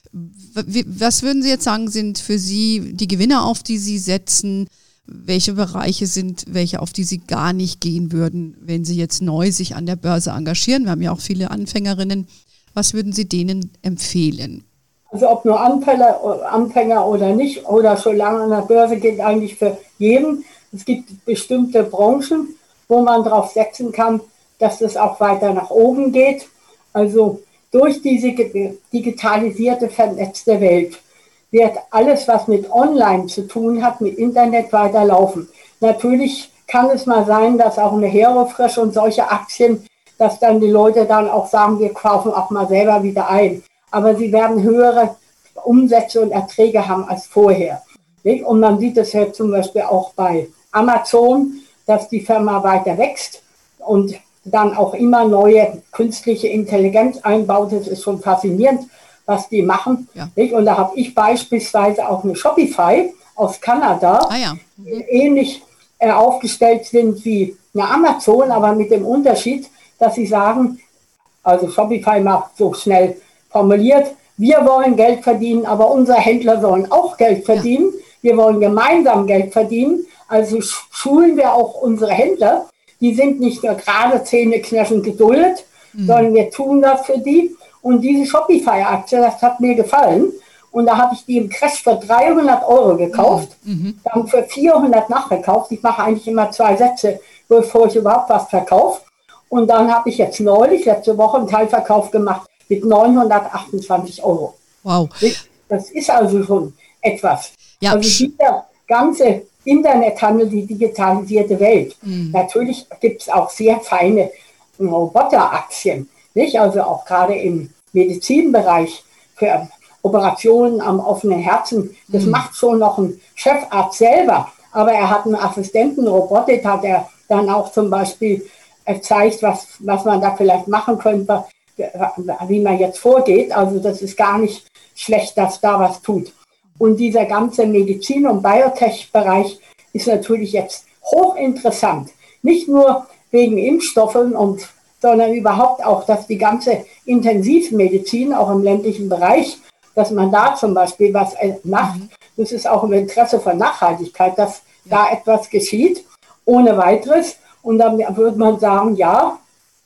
Speaker 1: Was würden Sie jetzt sagen, sind für Sie die Gewinner, auf die Sie setzen? Welche Bereiche sind welche, auf die Sie gar nicht gehen würden, wenn Sie jetzt neu sich an der Börse engagieren? Wir haben ja auch viele Anfängerinnen. Was würden Sie denen empfehlen?
Speaker 2: Also ob nur Anfänger, Anfänger oder nicht oder schon lange an der Börse, gilt eigentlich für jeden. Es gibt bestimmte Branchen, wo man darauf setzen kann, dass es auch weiter nach oben geht. Also durch diese digitalisierte, vernetzte Welt wird alles, was mit Online zu tun hat, mit Internet weiterlaufen. Natürlich kann es mal sein, dass auch eine HeroFresh und solche Aktien, dass dann die Leute dann auch sagen, wir kaufen auch mal selber wieder ein. Aber sie werden höhere Umsätze und Erträge haben als vorher. Und man sieht es ja zum Beispiel auch bei Amazon, dass die Firma weiter wächst und dann auch immer neue künstliche Intelligenz einbaut. Das ist schon faszinierend, was die machen. Ja. Und da habe ich beispielsweise auch eine Shopify aus Kanada, ah ja. mhm. die ähnlich äh, aufgestellt sind wie eine Amazon, aber mit dem Unterschied, dass sie sagen, also Shopify macht so schnell formuliert, wir wollen Geld verdienen, aber unsere Händler sollen auch Geld verdienen. Ja. Wir wollen gemeinsam Geld verdienen. Also schulen wir auch unsere Händler. Die sind nicht nur gerade zähneknirschend geduldet, mhm. sondern wir tun das für die. Und diese Shopify-Aktie, das hat mir gefallen. Und da habe ich die im Crash für dreihundert Euro gekauft, mhm. dann für vierhundert nachgekauft. Ich mache eigentlich immer zwei Sätze, bevor ich überhaupt was verkaufe. Und dann habe ich jetzt neulich, letzte Woche, einen Teilverkauf gemacht mit neunhundertachtundzwanzig Euro.
Speaker 1: Wow.
Speaker 2: Das ist also schon etwas.
Speaker 1: Ja.
Speaker 2: Also dieser ganze Internethandel, die digitalisierte Welt. Mhm. Natürlich gibt es auch sehr feine Roboteraktien, nicht? Also auch gerade im Medizinbereich für Operationen am offenen Herzen. Das mhm. macht schon noch ein Chefarzt selber, aber er hat einen Assistentenroboter, hat er dann auch zum Beispiel zeigt, was, was man da vielleicht machen könnte, wie man jetzt vorgeht. Also das ist gar nicht schlecht, dass da was tut. Und dieser ganze Medizin- und Biotech-Bereich ist natürlich jetzt hochinteressant. Nicht nur wegen Impfstoffen, und, sondern überhaupt auch, dass die ganze Intensivmedizin, auch im ländlichen Bereich, dass man da zum Beispiel was macht. Das ist auch im Interesse von Nachhaltigkeit, dass da etwas geschieht, ohne weiteres. Und dann würde man sagen, ja,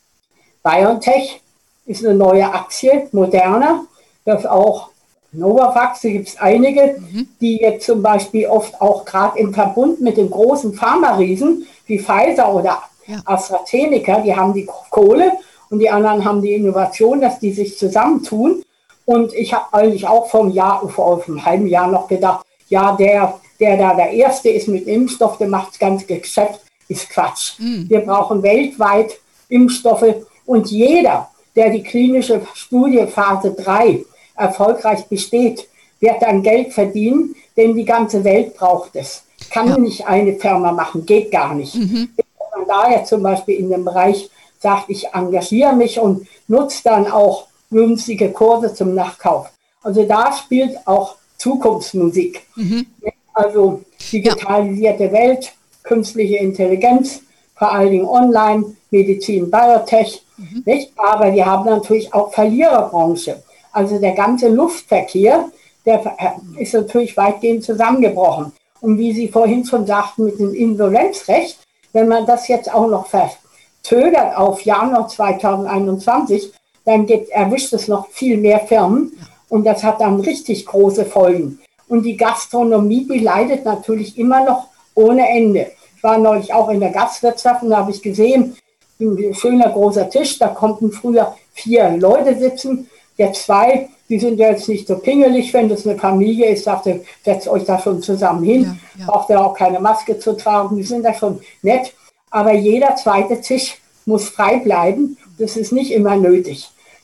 Speaker 2: BioNTech ist eine neue Aktie, moderner, das auch Novavax, da gibt es einige, mhm. die jetzt zum Beispiel oft auch gerade im Verbund mit den großen Pharma-Riesen wie Pfizer oder ja. AstraZeneca, die haben die Kohle und die anderen haben die Innovation, dass die sich zusammentun. Und ich habe eigentlich auch vom Jahr, vor einem halben Jahr noch gedacht, ja, der, der da der Erste ist mit Impfstoff, der macht das ganze Geschäft, ist Quatsch. Mhm. Wir brauchen weltweit Impfstoffe und jeder, der die klinische Studie Phase drei erfolgreich besteht, wird dann Geld verdienen, denn die ganze Welt braucht es. Kann ja. nicht eine Firma machen, geht gar nicht. Mhm. Wenn man da jetzt zum Beispiel in dem Bereich sagt, ich engagiere mich und nutze dann auch günstige Kurse zum Nachkauf. Also da spielt auch Zukunftsmusik. Mhm. Also digitalisierte ja. Welt, künstliche Intelligenz, vor allen Dingen online, Medizin, Biotech. Mhm. Nicht? Aber wir haben natürlich auch Verliererbranche. Also der ganze Luftverkehr, der ist natürlich weitgehend zusammengebrochen. Und wie Sie vorhin schon sagten mit dem Insolvenzrecht, wenn man das jetzt auch noch verzögert auf Januar zweitausendeinundzwanzig, dann geht, erwischt es noch viel mehr Firmen und das hat dann richtig große Folgen. Und die Gastronomie, die leidet natürlich immer noch ohne Ende. Ich war neulich auch in der Gastwirtschaft und da habe ich gesehen, ein schöner großer Tisch, da konnten früher vier Leute sitzen, jetzt zwei, die sind ja jetzt nicht so pingelig, wenn das eine Familie ist, sagt ihr, setzt euch da schon zusammen hin, ja, ja. braucht ihr auch keine Maske zu tragen, die sind da schon nett, aber jeder zweite Tisch muss frei bleiben, das ist nicht immer nötig.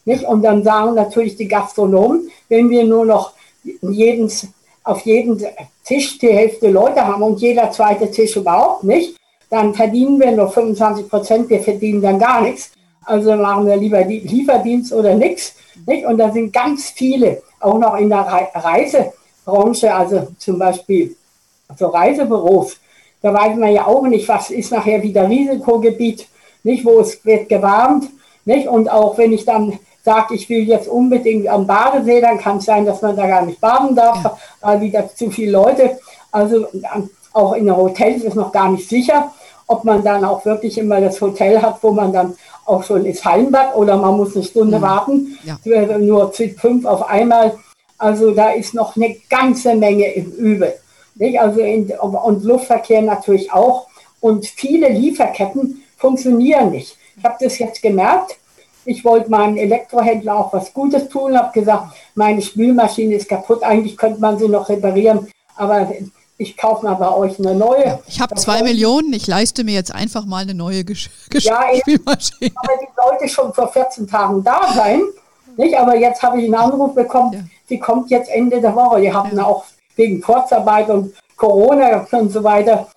Speaker 2: Nicht? Und dann sagen natürlich die Gastronomen, wenn wir nur noch jeden, auf jedem Tisch die Hälfte Leute haben und jeder zweite Tisch überhaupt nicht, dann verdienen wir nur fünfundzwanzig Prozent, wir verdienen dann gar nichts. Also machen wir lieber Lieferdienst oder nichts. Nicht? Und da sind ganz viele, auch noch in der Reisebranche, also zum Beispiel so Reisebüros, da weiß man ja auch nicht, was ist nachher wieder Risikogebiet, nicht, wo es wird gewarnt. Nicht? Und auch wenn ich dann sage, ich will jetzt unbedingt am Badesee, dann kann es sein, dass man da gar nicht baden darf, ja. weil wieder zu viele Leute. Also auch in den Hotels ist noch gar nicht sicher, ob man dann auch wirklich immer das Hotel hat, wo man dann auch schon ins Hallenbad oder man muss eine Stunde mhm. warten, ja. nur fünf auf einmal. Also da ist noch eine ganze Menge im Übel. Nicht? Also in, und Luftverkehr natürlich auch. Und viele Lieferketten funktionieren nicht. Ich habe das jetzt gemerkt. Ich wollte meinem Elektrohändler auch was Gutes tun, habe gesagt, meine Spülmaschine ist kaputt, eigentlich könnte man sie noch reparieren, aber ich kaufe mal bei euch eine neue.
Speaker 1: Ja, ich habe zwei Millionen, ich leiste mir jetzt einfach mal eine neue Gesch Gesch
Speaker 2: ja,
Speaker 1: Spülmaschine.
Speaker 2: Aber die sollte schon vor vierzehn Tagen da sein, nicht? Aber jetzt habe ich einen Anruf bekommen, ja. die kommt jetzt Ende der Woche. Die hatten ja. auch wegen Kurzarbeit und Corona und so weiter,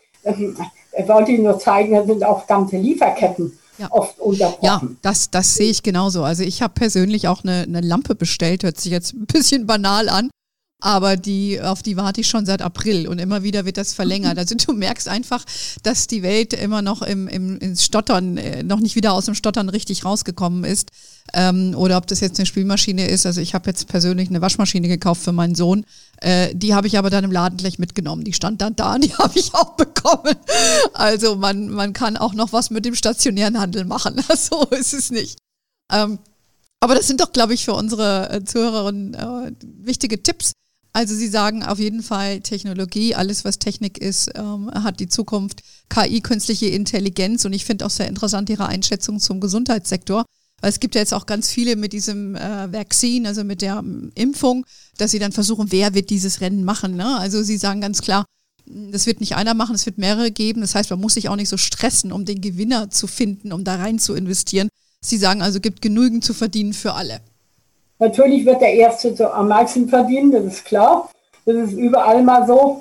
Speaker 2: ich wollte Ihnen nur zeigen, da sind auch ganze Lieferketten. Ja. Oft unterbrochen.
Speaker 1: Ja, das, das sehe ich genauso. Also ich habe persönlich auch eine, eine Lampe bestellt, hört sich jetzt ein bisschen banal an, aber die, auf die warte ich schon seit April und immer wieder wird das verlängert. Also du merkst einfach, dass die Welt immer noch im, im ins Stottern, äh, noch nicht wieder aus dem Stottern richtig rausgekommen ist. Ähm, oder ob das jetzt eine Spülmaschine ist. Also ich habe jetzt persönlich eine Waschmaschine gekauft für meinen Sohn. Äh, die habe ich aber dann im Laden gleich mitgenommen. Die stand dann da und die habe ich auch bekommen. Also man, man kann auch noch was mit dem stationären Handel machen. So ist es nicht. Ähm, aber das sind doch, glaube ich, für unsere äh, Zuhörerinnen äh, wichtige Tipps. Also Sie sagen auf jeden Fall Technologie, alles was Technik ist, ähm, hat die Zukunft. K I, künstliche Intelligenz, und ich finde auch sehr interessant Ihre Einschätzung zum Gesundheitssektor. Weil es gibt ja jetzt auch ganz viele mit diesem äh, Vaccine, also mit der ähm, Impfung, dass sie dann versuchen, wer wird dieses Rennen machen. Ne? Also Sie sagen ganz klar, das wird nicht einer machen, es wird mehrere geben. Das heißt, man muss sich auch nicht so stressen, um den Gewinner zu finden, um da rein zu investieren. Sie sagen also, gibt genügend zu verdienen für alle.
Speaker 2: Natürlich wird der Erste so am meisten verdienen, das ist klar. Das ist überall mal so.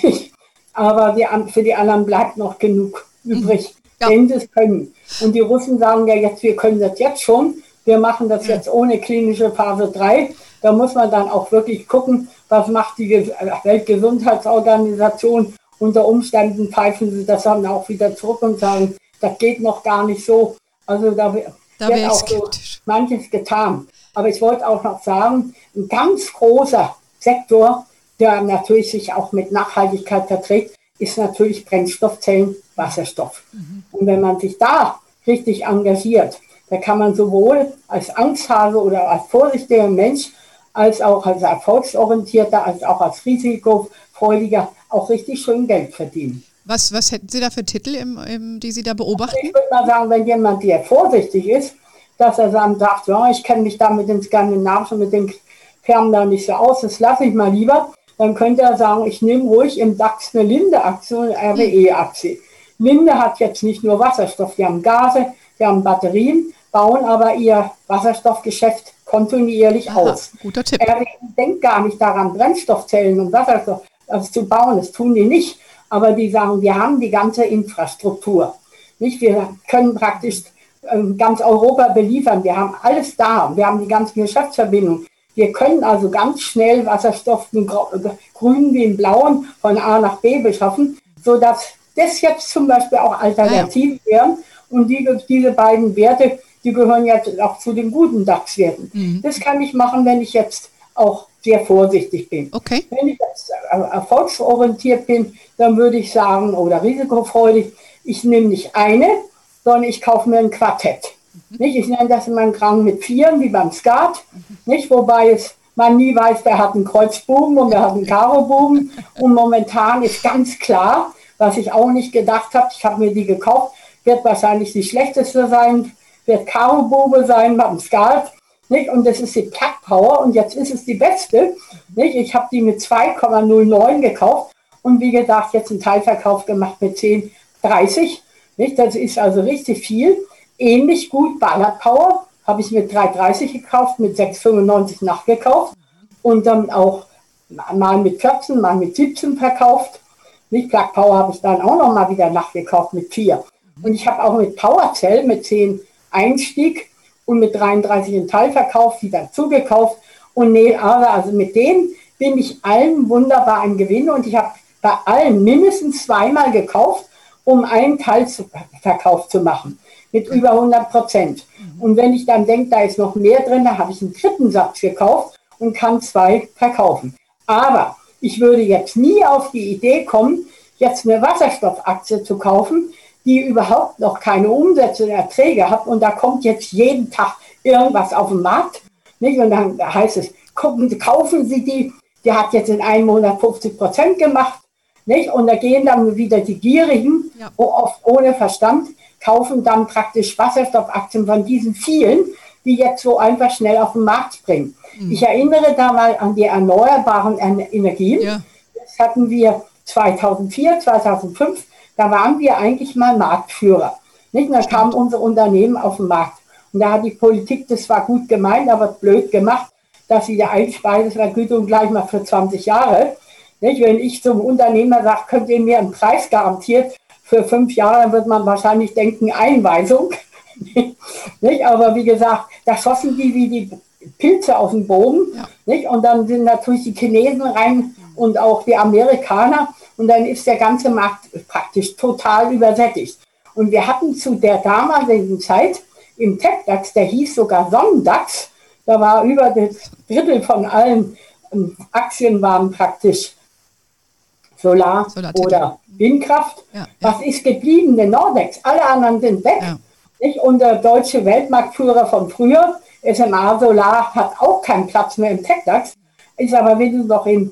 Speaker 2: Aber die, für die anderen bleibt noch genug übrig, ja. wenn sie es können. Und die Russen sagen ja jetzt, wir können das jetzt schon. Wir machen das jetzt ohne klinische Phase drei. Da muss man dann auch wirklich gucken, was macht die Weltgesundheitsorganisation. Unter Umständen pfeifen sie das dann auch wieder zurück und sagen, das geht noch gar nicht so. Also da,
Speaker 1: da
Speaker 2: wird auch so manches getan. Aber ich wollte auch noch sagen, ein ganz großer Sektor, der natürlich sich auch mit Nachhaltigkeit verträgt, ist natürlich Brennstoffzellen, Wasserstoff. Mhm. Und wenn man sich da richtig engagiert, da kann man sowohl als Angsthase oder als vorsichtiger Mensch, als auch als erfolgsorientierter, als auch als risikofreudiger auch richtig schön Geld verdienen.
Speaker 1: Was, was hätten Sie da für Titel, im, im, die Sie da beobachten?
Speaker 2: Ich würde mal sagen, wenn jemand, der vorsichtig ist, dass er dann sagt, ja, ich kenne mich da mit den Skandinavischen, mit den Firmen da nicht so aus, das lasse ich mal lieber. Dann könnte er sagen, ich nehme ruhig im DAX eine Linde-Aktie, eine R W E-Aktie. Linde hat jetzt nicht nur Wasserstoff, die haben Gase, die haben Batterien, bauen aber ihr Wasserstoffgeschäft kontinuierlich Aha, aus.
Speaker 1: Guter Tipp.
Speaker 2: R W E denkt gar nicht daran, Brennstoffzellen und Wasserstoff also zu bauen, das tun die nicht. Aber die sagen, wir haben die ganze Infrastruktur. Nicht? Wir können praktisch ganz Europa beliefern. Wir haben alles da. Wir haben die ganzen Geschäftsverbindungen. Wir können also ganz schnell Wasserstoff, den grünen wie den blauen, von A nach B beschaffen, sodass das jetzt zum Beispiel auch Alternativen ah, ja. wären. Und die, diese beiden Werte, die gehören jetzt auch zu den guten DAX-Werten. Mhm. Das kann ich machen, wenn ich jetzt auch sehr vorsichtig bin.
Speaker 1: Okay.
Speaker 2: Wenn ich jetzt erfolgsorientiert bin, dann würde ich sagen, oder risikofreudig, ich nehme nicht eine, sondern ich kaufe mir ein Quartett. Mhm. Nicht? Ich nenne das immer einen Rang mit Vieren, wie beim Skat. Mhm. Nicht? Wobei es, man nie weiß, wer hat einen Kreuzbuben und wer hat einen Karobuben. Und momentan ist ganz klar, was ich auch nicht gedacht habe, ich habe mir die gekauft, wird wahrscheinlich die schlechteste sein, wird Karobube sein beim Skat. Nicht? Und das ist die Plug Power und jetzt ist es die beste. Nicht? Ich habe die mit zwei Komma null neun gekauft und wie gesagt, jetzt einen Teilverkauf gemacht mit zehn Komma dreißig. Nicht? Das ist also richtig viel. Ähnlich gut Ballard Power, habe ich mit drei dreißig gekauft, mit sechs fünfundneunzig nachgekauft und dann auch mal mit vierzehn, mal mit siebzehn verkauft. Nicht Plug Power habe ich dann auch noch mal wieder nachgekauft mit vier. Und ich habe auch mit PowerCell mit zehn Einstieg und mit dreiunddreißig in Teil verkauft, wieder zugekauft. Und nee, aber also mit denen bin ich allen wunderbar im Gewinn und ich habe bei allen mindestens zweimal gekauft, um einen Teilverkauf zu machen, mit über hundert Prozent. Und wenn ich dann denke, da ist noch mehr drin, dann habe ich einen dritten Satz gekauft und kann zwei verkaufen. Aber ich würde jetzt nie auf die Idee kommen, jetzt eine Wasserstoffaktie zu kaufen, die überhaupt noch keine Umsätze und Erträge hat und da kommt jetzt jeden Tag irgendwas auf den Markt. Nicht? Und dann heißt es, gucken, kaufen Sie die, die hat jetzt in einem Monat fünfzig Prozent gemacht. Nicht? Und da gehen dann wieder die Gierigen, ja. oft ohne Verstand, kaufen dann praktisch Wasserstoffaktien von diesen vielen, die jetzt so einfach schnell auf den Markt springen. Mhm. Ich erinnere da mal an die erneuerbaren Energien. Ja. Das hatten wir zweitausendvier, zweitausendfünf, da waren wir eigentlich mal Marktführer. Nicht? Und da kamen unsere Unternehmen auf den Markt. Und da hat die Politik, das war gut gemeint, aber blöd gemacht, dass sie die Einspeisevergütung gleich mal für zwanzig Jahre. Nicht? Wenn ich zum Unternehmer sage, könnt ihr mir einen Preis garantiert für fünf Jahre, dann wird man wahrscheinlich denken, Einweisung. Nicht? Aber wie gesagt, da schossen die wie die Pilze aus dem Boden. Ja. Nicht? Und dann sind natürlich die Chinesen rein und auch die Amerikaner. Und dann ist der ganze Markt praktisch total übersättigt. Und wir hatten zu der damaligen Zeit im Tech-DAX, der hieß sogar Sonnendax, da war über das Drittel von allen ähm, Aktien waren praktisch Solar, Solar oder Windkraft. Ja, ja. Was ist geblieben? Der Nordex. Alle anderen sind weg. Ja. Nicht? Und der deutsche Weltmarktführer von früher, S M A Solar, hat auch keinen Platz mehr im Tech-DAX, ist aber wenigstens noch im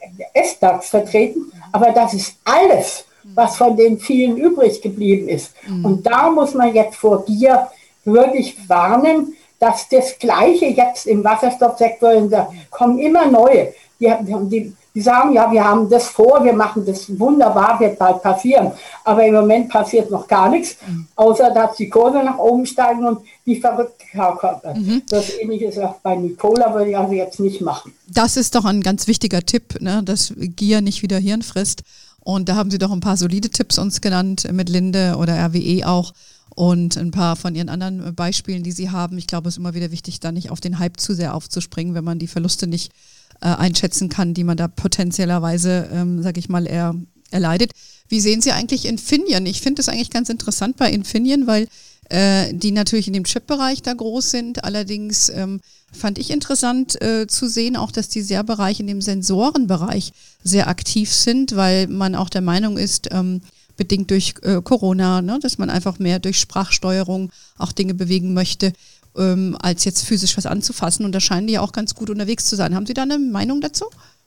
Speaker 2: S DAX vertreten. Aber das ist alles, was von den vielen übrig geblieben ist. Mhm. Und da muss man jetzt vor Gier wirklich warnen, dass das Gleiche jetzt im Wasserstoffsektor, da kommen immer neue. Die, die, die sagen, ja, wir haben das vor, wir machen das wunderbar, wird bald passieren. Aber im Moment passiert noch gar nichts, außer dass die Kurse nach oben steigen und die verrückt kommen. Mhm. Das Ähnliche ist auch bei Nikola, würde ich also jetzt nicht machen.
Speaker 1: Das ist doch ein ganz wichtiger Tipp, ne, dass Gier nicht wieder Hirn frisst. Und da haben Sie doch ein paar solide Tipps uns genannt, mit Linde oder R W E auch. Und ein paar von Ihren anderen Beispielen, die Sie haben. Ich glaube, es ist immer wieder wichtig, da nicht auf den Hype zu sehr aufzuspringen, wenn man die Verluste nicht äh, einschätzen kann, die man da potenziellerweise, ähm, sage ich mal, er, erleidet. Wie sehen Sie eigentlich Infineon? Ich finde es eigentlich ganz interessant bei Infineon, weil äh, die natürlich in dem Chip-Bereich da groß sind. Allerdings ähm, fand ich interessant äh, zu sehen, auch dass die sehr Bereich in dem Sensorenbereich sehr aktiv sind, weil man auch der Meinung ist, ähm, bedingt durch äh, Corona, ne, dass man einfach mehr durch Sprachsteuerung auch Dinge bewegen möchte, ähm, als jetzt physisch was anzufassen. Und da scheinen die ja auch ganz gut unterwegs zu sein. Haben Sie da eine Meinung dazu?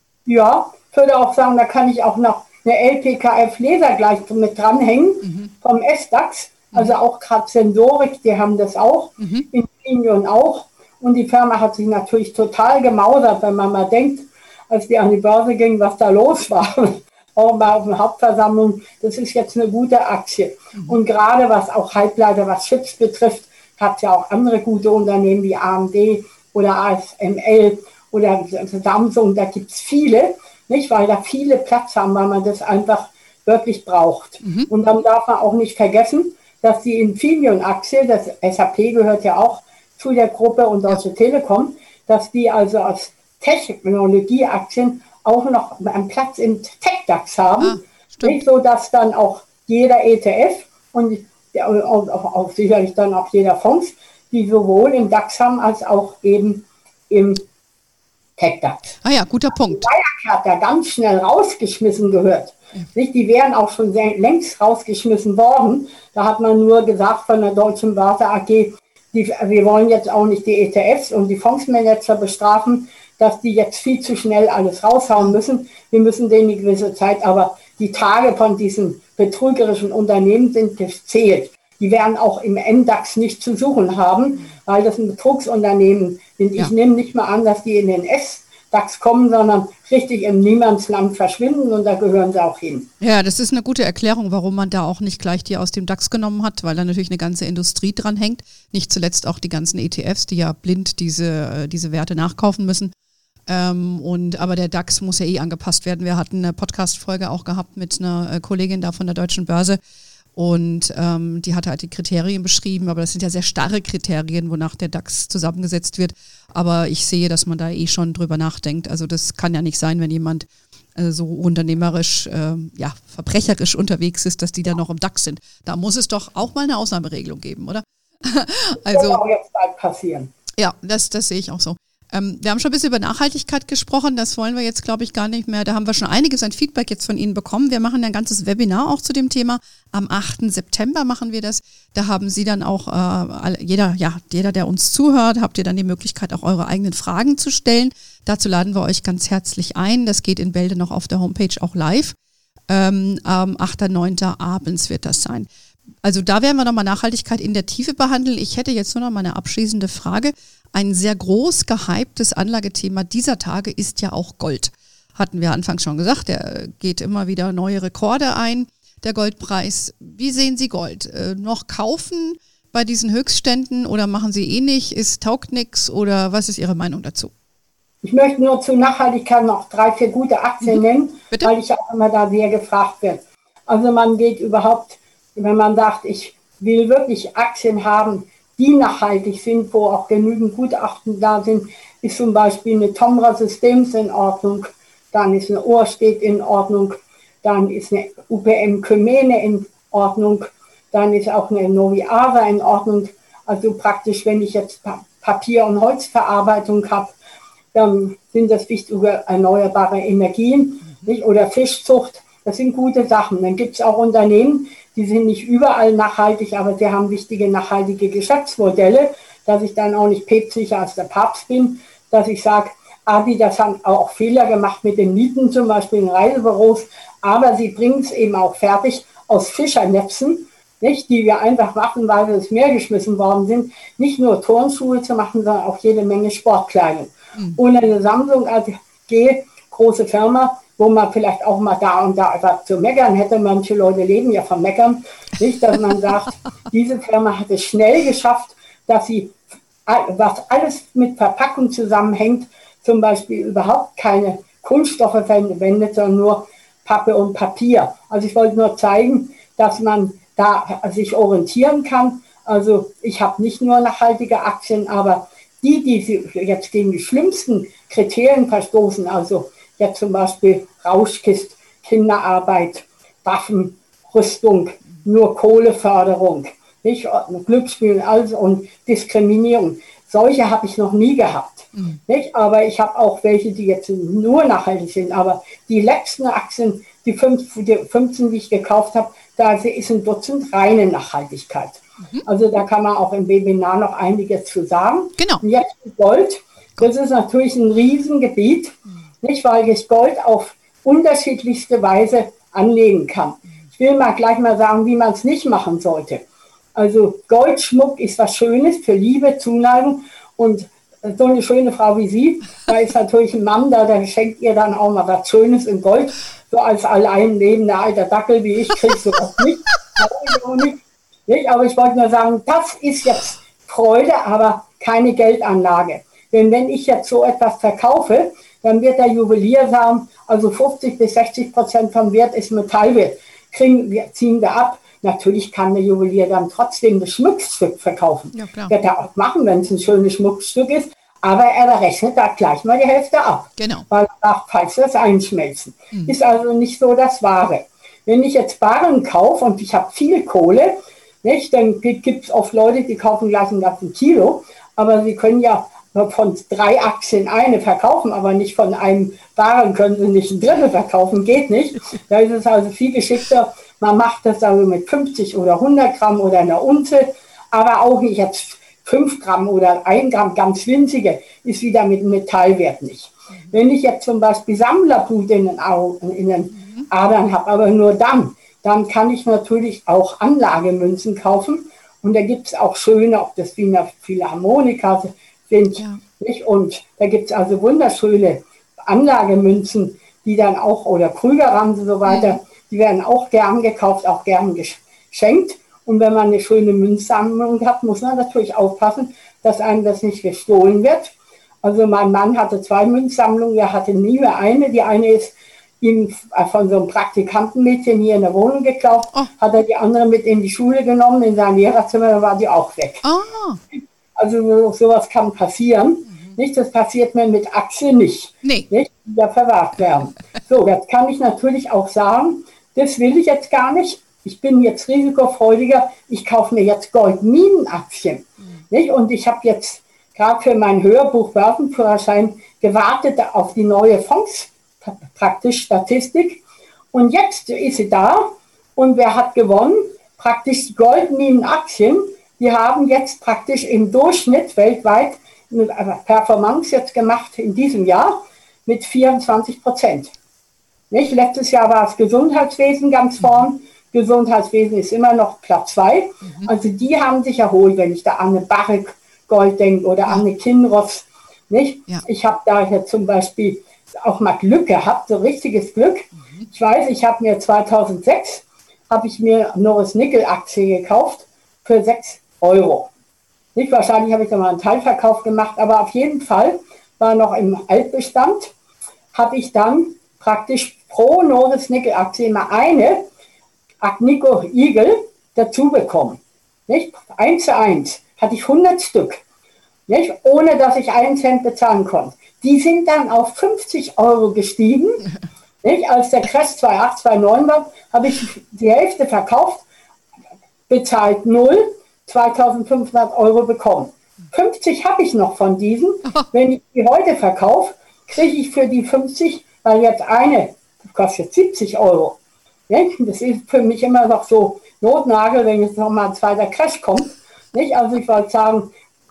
Speaker 2: Ja, ich würde auch sagen, da kann ich auch noch eine L P K F-Laser gleich mit dranhängen, mhm. vom S DAX. Also auch gerade Sensorik, die haben das auch, mhm. Infineon auch. Und die Firma hat sich natürlich total gemausert, wenn man mal denkt, als die an die Börse gingen, was da los war. Auch mal auf der Hauptversammlung, das ist jetzt eine gute Aktie. Mhm. Und gerade was auch Halbleiter, was Chips betrifft, hat ja auch andere gute Unternehmen wie A M D oder A S M L oder Samsung, da gibt es viele, nicht, weil da viele Platz haben, weil man das einfach wirklich braucht. Mhm. Und dann darf man auch nicht vergessen, dass die Infineon-Aktie, das S A P gehört ja auch zu der Gruppe und Deutsche ja. Telekom, dass die also als Technologieaktien auch noch einen Platz im Tech-DAX haben, ah, nicht so, dass dann auch jeder E T F und auch, auch, auch sicherlich dann auch jeder Fonds, die sowohl im DAX haben, als auch eben im Tech-DAX.
Speaker 1: Ah ja, guter Punkt.
Speaker 2: Wirecard hat da ganz schnell rausgeschmissen gehört. Ja. Nicht, die wären auch schon sehr, längst rausgeschmissen worden. Da hat man nur gesagt von der Deutschen Börse A G, die, wir wollen jetzt auch nicht die E T Fs und die Fondsmanager bestrafen, dass die jetzt viel zu schnell alles raushauen müssen. Wir müssen denen eine gewisse Zeit, aber die Tage von diesen betrügerischen Unternehmen sind gezählt. Die werden auch im M DAX nicht zu suchen haben, weil das ein Betrugsunternehmen sind. Ich ja. nehme nicht mal an, dass die in den S DAX kommen, sondern richtig im Niemandsland verschwinden und da gehören sie auch hin.
Speaker 1: Ja, das ist eine gute Erklärung, warum man da auch nicht gleich die aus dem DAX genommen hat, weil da natürlich eine ganze Industrie dran hängt. Nicht zuletzt auch die ganzen E T Fs, die ja blind diese, diese Werte nachkaufen müssen. Ähm, und aber der DAX muss ja eh angepasst werden. Wir hatten eine Podcast-Folge auch gehabt mit einer Kollegin da von der Deutschen Börse. Und ähm, die hatte halt die Kriterien beschrieben, aber das sind ja sehr starre Kriterien, wonach der DAX zusammengesetzt wird. Aber ich sehe, dass man da eh schon drüber nachdenkt. Also das kann ja nicht sein, wenn jemand äh, so unternehmerisch, äh, ja, verbrecherisch unterwegs ist, dass die da noch im DAX sind. Da muss es doch auch mal eine Ausnahmeregelung geben, oder?
Speaker 2: Also, das soll auch jetzt bald passieren.
Speaker 1: Ja, das, das sehe ich auch so. Ähm, wir haben schon ein bisschen über Nachhaltigkeit gesprochen, das wollen wir jetzt, glaube ich, gar nicht mehr. Da haben wir schon einiges an Feedback jetzt von Ihnen bekommen. Wir machen ein ganzes Webinar auch zu dem Thema. Am achten September machen wir das. Da haben Sie dann auch, äh, jeder, ja, jeder, der uns zuhört, habt ihr dann die Möglichkeit, auch eure eigenen Fragen zu stellen. Dazu laden wir euch ganz herzlich ein. Das geht in Bälde noch auf der Homepage auch live. Ähm, am achten neunten abends wird das sein. Also da werden wir nochmal Nachhaltigkeit in der Tiefe behandeln. Ich hätte jetzt nur noch mal eine abschließende Frage. Ein sehr groß gehyptes Anlagethema dieser Tage ist ja auch Gold. Hatten wir anfangs schon gesagt, der geht immer wieder neue Rekorde ein, der Goldpreis. Wie sehen Sie Gold? Äh, noch kaufen bei diesen Höchstständen oder machen Sie eh nicht? Ist taugt nix oder was ist Ihre Meinung dazu?
Speaker 2: Ich möchte nur zu Nachhaltigkeit noch drei, vier gute Aktien mhm. nennen, Bitte? Weil ich auch immer da sehr gefragt werde. Also man geht überhaupt, wenn man sagt, ich will wirklich Aktien haben, die nachhaltig sind, wo auch genügend Gutachten da sind, ist zum Beispiel eine Tomra Systems in Ordnung, dann ist eine Ohrstedt in Ordnung, dann ist eine U P M Kymene in Ordnung, dann ist auch eine Noviara in Ordnung. Also praktisch, wenn ich jetzt Papier- und Holzverarbeitung habe, dann sind das wichtige erneuerbare Energien, nicht? Oder Fischzucht. Das sind gute Sachen. Dann gibt es auch Unternehmen, die sind nicht überall nachhaltig, aber sie haben wichtige nachhaltige Geschäftsmodelle, dass ich dann auch nicht päpstlicher als der Papst bin, dass ich sage, Adi, das haben auch Fehler gemacht mit den Mieten, zum Beispiel in Reisebüros, aber sie bringen es eben auch fertig aus Fischernäpsen, nicht, die wir einfach machen, weil wir ins Meer geschmissen worden sind, nicht nur Turnschuhe zu machen, sondern auch jede Menge Sportkleidung. Mhm. Und eine Samsung A G, große Firma, wo man vielleicht auch mal da und da etwas zu meckern hätte. Manche Leute leben ja vom Meckern. Nicht, dass man sagt, diese Firma hat es schnell geschafft, dass sie, was alles mit Verpackung zusammenhängt, zum Beispiel überhaupt keine Kunststoffe verwendet, sondern nur Pappe und Papier. Also ich wollte nur zeigen, dass man da sich orientieren kann. Also ich habe nicht nur nachhaltige Aktien, aber die, die jetzt gegen die schlimmsten Kriterien verstoßen, also jetzt zum Beispiel Rauschgift, Kinderarbeit, Waffenrüstung, nur Kohleförderung, nicht? Glücksspiel also und Diskriminierung. Solche habe ich noch nie gehabt. Mhm. Nicht? Aber ich habe auch welche, die jetzt nur nachhaltig sind. Aber die letzten Aktien, die, fünf, die fünfzehn, die ich gekauft habe, da ist ein Dutzend reine Nachhaltigkeit. Mhm. Also da kann man auch im Webinar noch einiges zu sagen.
Speaker 1: Genau.
Speaker 2: Und jetzt Gold. Das ist natürlich ein Riesengebiet. Nicht, weil ich Gold auf unterschiedlichste Weise anlegen kann. Ich will mal gleich mal sagen, wie man es nicht machen sollte. Also Goldschmuck ist was Schönes für Liebe, Zuneigung und so eine schöne Frau wie Sie, da ist natürlich ein Mann da, der schenkt ihr dann auch mal was Schönes in Gold. So als allein lebender alter Dackel wie ich kriege sowas nicht. nicht. nicht. Aber ich wollte nur sagen, das ist jetzt Freude, aber keine Geldanlage. Denn wenn ich jetzt so etwas verkaufe, dann wird der Juwelier sagen, also fünfzig bis sechzig Prozent vom Wert ist Metallwert. Kriegen wir, ziehen wir ab. Natürlich kann der Juwelier dann trotzdem das Schmuckstück verkaufen. Ja, klar. Wird er auch machen, wenn es ein schönes Schmuckstück ist. Aber er berechnet da gleich mal die Hälfte ab. Genau. Weil er sagt, falls das einschmelzen. Mhm. Ist also nicht so das Wahre. Wenn ich jetzt Barren kaufe und ich habe viel Kohle, nicht, dann gibt es oft Leute, die kaufen gleich einen ganzen Kilo. Aber sie können ja von drei Aktien eine verkaufen, aber nicht von einem Barren können sie nicht ein Drittel verkaufen, geht nicht. Da ist es also viel geschickter. Man macht das also mit fünfzig oder hundert Gramm oder einer Unze, aber auch nicht jetzt fünf Gramm oder ein Gramm, ganz winzige, ist wieder mit dem Metallwert nicht. Mhm. Wenn ich jetzt zum Beispiel Sammlerblut in den, Augen, in den mhm. Adern habe, aber nur dann, dann kann ich natürlich auch Anlagemünzen kaufen. Und da gibt es auch schöne, ob das Wiener Philharmoniker sind. Ja. Nicht? Und da gibt es also wunderschöne Anlagemünzen, die dann auch, oder Krügerrand und so weiter, die werden auch gern gekauft, auch gern geschenkt. Und wenn man eine schöne Münzsammlung hat, muss man natürlich aufpassen, dass einem das nicht gestohlen wird. Also mein Mann hatte zwei Münzsammlungen, er hatte nie mehr eine. Die eine ist ihm von so einem Praktikantenmädchen hier in der Wohnung geklaut, oh. Hat er die andere mit in die Schule genommen, in sein Lehrerzimmer, dann war die auch weg. Oh. Also sowas kann passieren. Mhm. Nicht, das passiert mir mit Aktien nicht, nee. Nicht, die ja verwahrt werden. So, jetzt kann ich natürlich auch sagen, das will ich jetzt gar nicht. Ich bin jetzt risikofreudiger, ich kaufe mir jetzt Goldminenaktien. Mhm. Nicht? Und ich habe jetzt gerade für mein Hörbuch Börsenführerschein gewartet auf die neue Fonds, praktisch Statistik. Und jetzt ist sie da. Und wer hat gewonnen? Praktisch die Goldminenaktien. Die haben jetzt praktisch im Durchschnitt weltweit eine Performance jetzt gemacht in diesem Jahr mit vierundzwanzig Prozent. Nicht? Letztes Jahr war es Gesundheitswesen ganz vorn. Gesundheitswesen ist immer noch Platz zwei. Mhm. Also die haben sich erholt, wenn ich da an eine Barrick Gold denke oder ja. an eine Kinross. Nicht? Ja. Ich habe da hier zum Beispiel auch mal Glück gehabt, so richtiges Glück. Mhm. Ich weiß, ich habe mir zweitausendsechs habe ich mir Norris Nickel Aktie gekauft für sechs Euro. Nicht wahrscheinlich habe ich da mal einen Teilverkauf gemacht, aber auf jeden Fall war noch im Altbestand, habe ich dann praktisch pro Norris Nickel Aktie immer eine Agnico Eagle dazu bekommen. Nicht? Eins zu eins hatte ich hundert Stück, nicht? Ohne dass ich einen Cent bezahlen konnte. Die sind dann auf fünfzig Euro gestiegen. Nicht? Als der Crash zwei acht, zwei neun war, habe ich die Hälfte verkauft, bezahlt null, zweitausendfünfhundert Euro bekommen. fünfzig habe ich noch von diesen. Wenn ich die heute verkaufe, kriege ich für die fünfzig, weil jetzt eine kostet siebzig Euro. Nicht? Das ist für mich immer noch so Notnagel, wenn jetzt nochmal ein zweiter Crash kommt. Nicht? Also ich wollte sagen,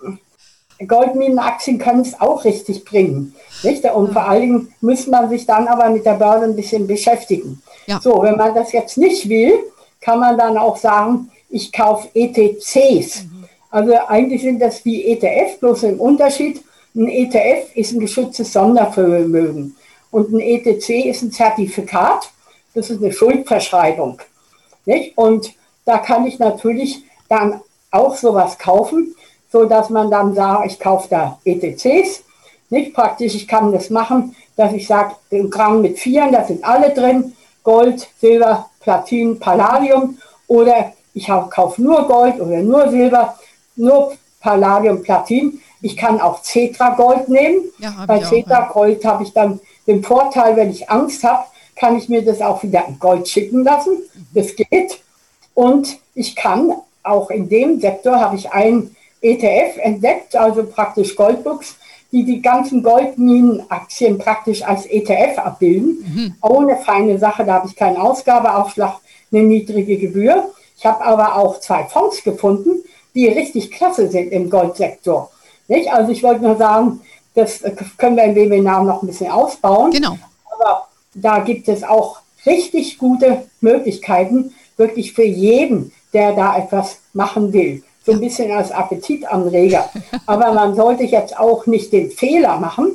Speaker 2: Goldminenaktien können es auch richtig bringen. Nicht? Und vor allen Dingen muss man sich dann aber mit der Börse ein bisschen beschäftigen. Ja. So, wenn man das jetzt nicht will, kann man dann auch sagen, ich kaufe E T Cs. Mhm. Also eigentlich sind das wie E T F, bloß im Unterschied. Ein E T F ist ein geschütztes Sondervermögen und ein E T C ist ein Zertifikat. Das ist eine Schuldverschreibung. Nicht? Und da kann ich natürlich dann auch sowas kaufen, so dass man dann sagt, ich kaufe da E T Cs. Nicht praktisch, ich kann das machen, dass ich sage, den Rang mit Vieren, da sind alle drin, Gold, Silber, Platin, Palladium, oder ich kaufe nur Gold oder nur Silber, nur Palladium, Platin. Ich kann auch Cetra Gold nehmen. Ja, Bei Cetra auch, Gold ja. habe ich dann den Vorteil, wenn ich Angst habe, kann ich mir das auch wieder in Gold schicken lassen. Das geht. Und ich kann auch in dem Sektor, habe ich einen E T F entdeckt, also praktisch Goldbooks, die die ganzen Goldminenaktien praktisch als E T F abbilden. Mhm. Auch eine feine Sache, da habe ich keinen Ausgabeaufschlag, eine niedrige Gebühr. Ich habe aber auch zwei Fonds gefunden, die richtig klasse sind im Goldsektor. Nicht? Also ich wollte nur sagen, das können wir im Webinar noch ein bisschen ausbauen. Genau. Aber da gibt es auch richtig gute Möglichkeiten, wirklich für jeden, der da etwas machen will. So ein bisschen als Appetitanreger. Aber man sollte jetzt auch nicht den Fehler machen,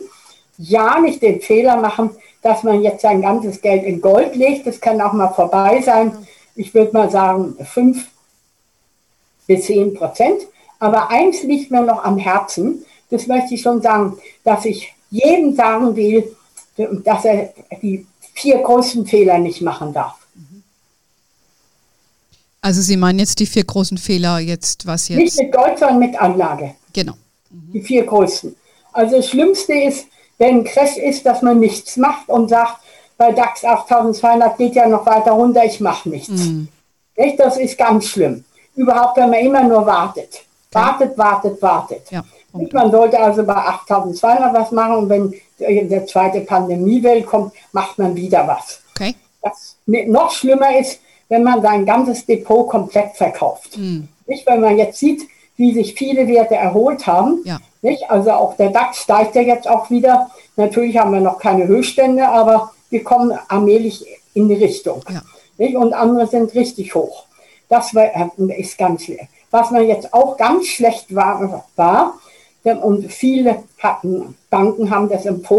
Speaker 2: ja nicht den Fehler machen, dass man jetzt sein ganzes Geld in Gold legt. Das kann auch mal vorbei sein. Ich würde mal sagen fünf bis zehn Prozent. Aber eins liegt mir noch am Herzen. Das möchte ich schon sagen, dass ich jedem sagen will, dass er die vier größten Fehler nicht machen darf.
Speaker 1: Also Sie meinen jetzt die vier großen Fehler jetzt, was jetzt...
Speaker 2: Nicht mit Gold, sondern mit Anlage.
Speaker 1: Genau. Mhm.
Speaker 2: Die vier größten. Also das Schlimmste ist, wenn ein Crash ist, dass man nichts macht und sagt, bei DAX achttausendzweihundert geht ja noch weiter runter, ich mache nichts. Mhm. Nicht? Das ist ganz schlimm. Überhaupt, wenn man immer nur wartet. Wartet, ja. wartet, wartet. Ja. Okay. Man sollte also bei achttausendzweihundert was machen und wenn der zweite Pandemiewelle kommt, macht man wieder was. Okay. Was noch schlimmer ist, wenn man sein ganzes Depot komplett verkauft. Mhm. Nicht, wenn man jetzt sieht, wie sich viele Werte erholt haben. Ja. Nicht? Also auch der DAX steigt ja jetzt auch wieder. Natürlich haben wir noch keine Höchststände, aber wir kommen allmählich in die Richtung. Ja. Nicht? Und andere sind richtig hoch. Das war, ist ganz schlecht. Was man jetzt auch ganz schlecht war, war und viele hatten, Banken haben das empfohlen,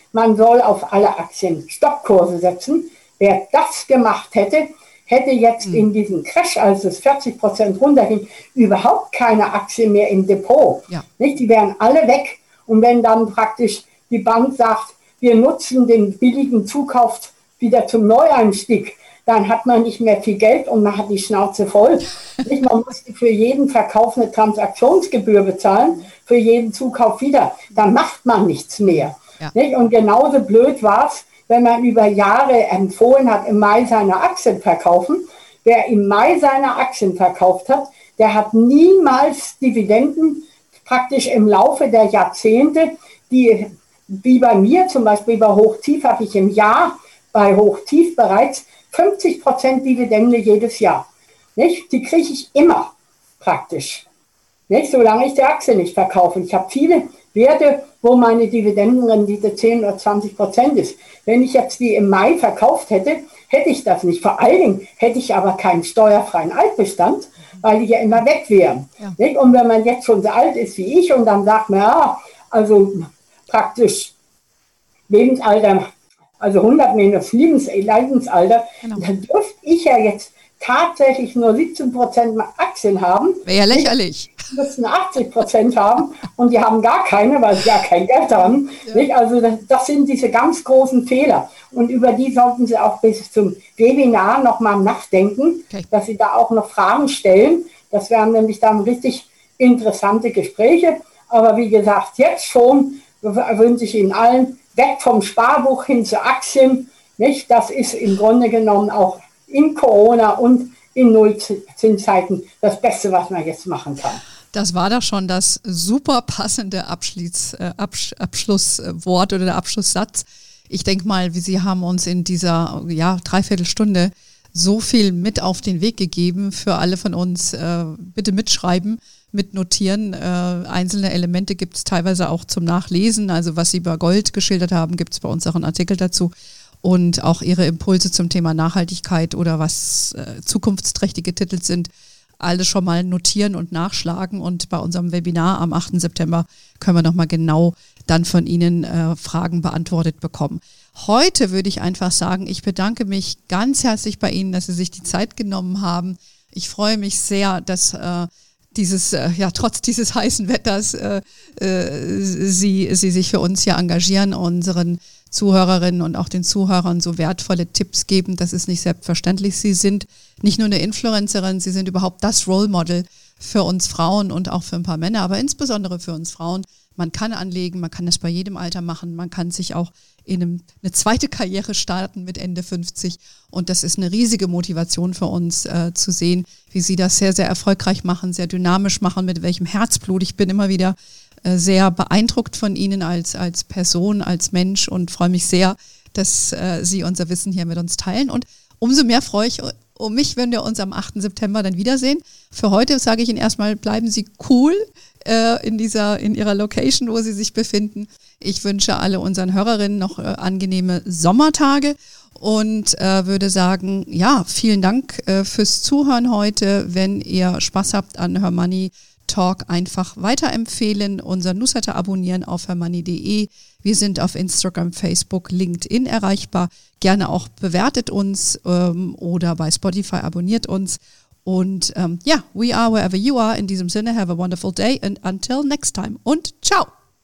Speaker 2: man soll auf alle Aktien Stoppkurse setzen. Wer das gemacht hätte, hätte jetzt mhm. in diesem Crash, als es vierzig Prozent runterging, überhaupt keine Aktien mehr im Depot. Ja. Nicht? Die wären alle weg. Und wenn dann praktisch die Bank sagt, wir nutzen den billigen Zukauf wieder zum Neueinstieg, dann hat man nicht mehr viel Geld und man hat die Schnauze voll. Nicht? Man musste für jeden Verkauf eine Transaktionsgebühr bezahlen, für jeden Zukauf wieder. Dann macht man nichts mehr. Ja. Nicht? Und genauso blöd war es, wenn man über Jahre empfohlen hat, im Mai seine Aktien verkaufen. Wer im Mai seine Aktien verkauft hat, der hat niemals Dividenden praktisch im Laufe der Jahrzehnte, die wie bei mir zum Beispiel bei Hochtief habe ich im Jahr bei Hochtief bereits fünfzig Prozent Dividende jedes Jahr. Nicht? Die kriege ich immer praktisch. Nicht? Solange ich die Aktie nicht verkaufe. Ich habe viele Werte, wo meine Dividendenrendite zehn oder zwanzig Prozent ist. Wenn ich jetzt die im Mai verkauft hätte, hätte ich das nicht. Vor allen Dingen hätte ich aber keinen steuerfreien Altbestand, weil die ja immer weg wären. Ja. Nicht? Und wenn man jetzt schon so alt ist wie ich und dann sagt man, ja, also praktisch Lebensalter, also hundert minus Lebensalter, genau. Dann dürfte ich ja jetzt tatsächlich nur siebzehn Prozent Aktien haben.
Speaker 1: Wäre ja lächerlich.
Speaker 2: Die müssen achtzig Prozent haben und die haben gar keine, weil sie gar kein Geld haben. Ja. Nicht? Also das, das sind diese ganz großen Fehler. Und über die sollten Sie auch bis zum Webinar nochmal nachdenken, okay. Dass Sie da auch noch Fragen stellen. Das wären nämlich dann richtig interessante Gespräche. Aber wie gesagt, jetzt schon wünsche ich Ihnen allen weg vom Sparbuch hin zu Aktien. Nicht? Das ist im Grunde genommen auch in Corona und in Nullzinszeiten das Beste, was man jetzt machen kann.
Speaker 1: Das war doch schon das super passende Abschluss, äh, Absch- Abschlusswort oder der Abschlusssatz. Ich denke mal, Sie haben uns in dieser ja, Dreiviertelstunde so viel mit auf den Weg gegeben für alle von uns. Äh, bitte mitschreiben, mitnotieren. Äh, einzelne Elemente gibt es teilweise auch zum Nachlesen. Also was Sie über Gold geschildert haben, gibt es bei uns auch einen Artikel dazu. Und auch Ihre Impulse zum Thema Nachhaltigkeit oder was äh, zukunftsträchtige Titel sind, alles schon mal notieren und nachschlagen. Und bei unserem Webinar am achten September können wir nochmal genau dann von Ihnen äh, Fragen beantwortet bekommen. Heute würde ich einfach sagen, ich bedanke mich ganz herzlich bei Ihnen, dass Sie sich die Zeit genommen haben. Ich freue mich sehr, dass äh, dieses, äh, ja, trotz dieses heißen Wetters äh, äh, Sie, Sie sich für uns hier engagieren, unseren Zuhörerinnen und auch den Zuhörern so wertvolle Tipps geben. Das ist nicht selbstverständlich. Sie sind nicht nur eine Influencerin, Sie sind überhaupt das Role Model für uns Frauen und auch für ein paar Männer, aber insbesondere für uns Frauen. Man kann anlegen, man kann das bei jedem Alter machen, man kann sich auch in einem, eine zweite Karriere starten mit Ende fünfzig und das ist eine riesige Motivation für uns äh, zu sehen, wie Sie das sehr, sehr erfolgreich machen, sehr dynamisch machen, mit welchem Herzblut. Ich bin immer wieder äh, sehr beeindruckt von Ihnen als, als Person, als Mensch und freue mich sehr, dass äh, Sie unser Wissen hier mit uns teilen und umso mehr freue ich um mich, wenn wir uns am achten September dann wiedersehen. Für heute sage ich Ihnen erstmal, bleiben Sie cool äh, in dieser, in Ihrer Location, wo Sie sich befinden. Ich wünsche alle unseren Hörerinnen noch äh, angenehme Sommertage und äh, würde sagen, ja, vielen Dank äh, fürs Zuhören heute. Wenn ihr Spaß habt an Her Money Talk, einfach weiterempfehlen, unser Newsletter abonnieren auf hermoney punkt de. Wir sind auf Instagram, Facebook, LinkedIn erreichbar. Gerne auch bewertet uns ähm, oder bei Spotify abonniert uns. Und ähm, ja, we are wherever you are. In diesem Sinne, have a wonderful day and until next time. Und ciao.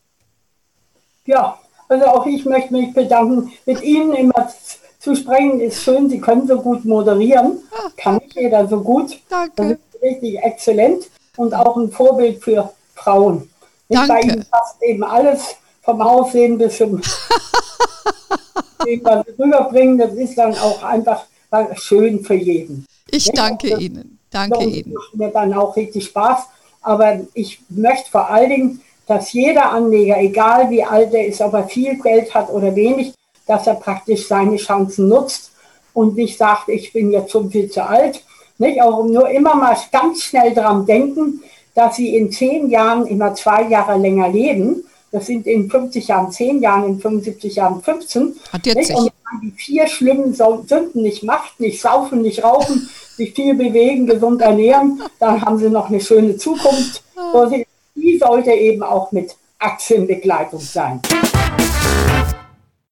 Speaker 2: Ja, also auch ich möchte mich bedanken. Mit Ihnen immer zu sprechen ist schön. Sie können so gut moderieren. Ah. Kann nicht jeder so gut.
Speaker 1: Danke.
Speaker 2: Das ist richtig exzellent und auch ein Vorbild für Frauen.
Speaker 1: Danke.
Speaker 2: Bei Ihnen passt eben alles vom Aussehen bis zum dem, was Sie rüberbringen. Das ist dann auch einfach schön für jeden.
Speaker 1: Ich danke das, Ihnen. Danke Ihnen.
Speaker 2: Das macht mir dann auch richtig Spaß. Aber ich möchte vor allen Dingen, dass jeder Anleger, egal wie alt er ist, ob er viel Geld hat oder wenig, dass er praktisch seine Chancen nutzt und nicht sagt, ich bin jetzt schon viel zu alt. Nicht? Auch nur immer mal ganz schnell daran denken, dass Sie in zehn Jahren immer zwei Jahre länger leben. Das sind in fünfzig Jahren zehn Jahren, in fünfundsiebzig Jahren fünfzehn.
Speaker 1: Hat jetzt
Speaker 2: nicht? Und wenn man die vier schlimmen Sünden nicht macht, nicht saufen, nicht rauchen, sich viel bewegen, gesund ernähren, dann haben Sie noch eine schöne Zukunft. Die sollte eben auch mit Aktienbegleitung sein.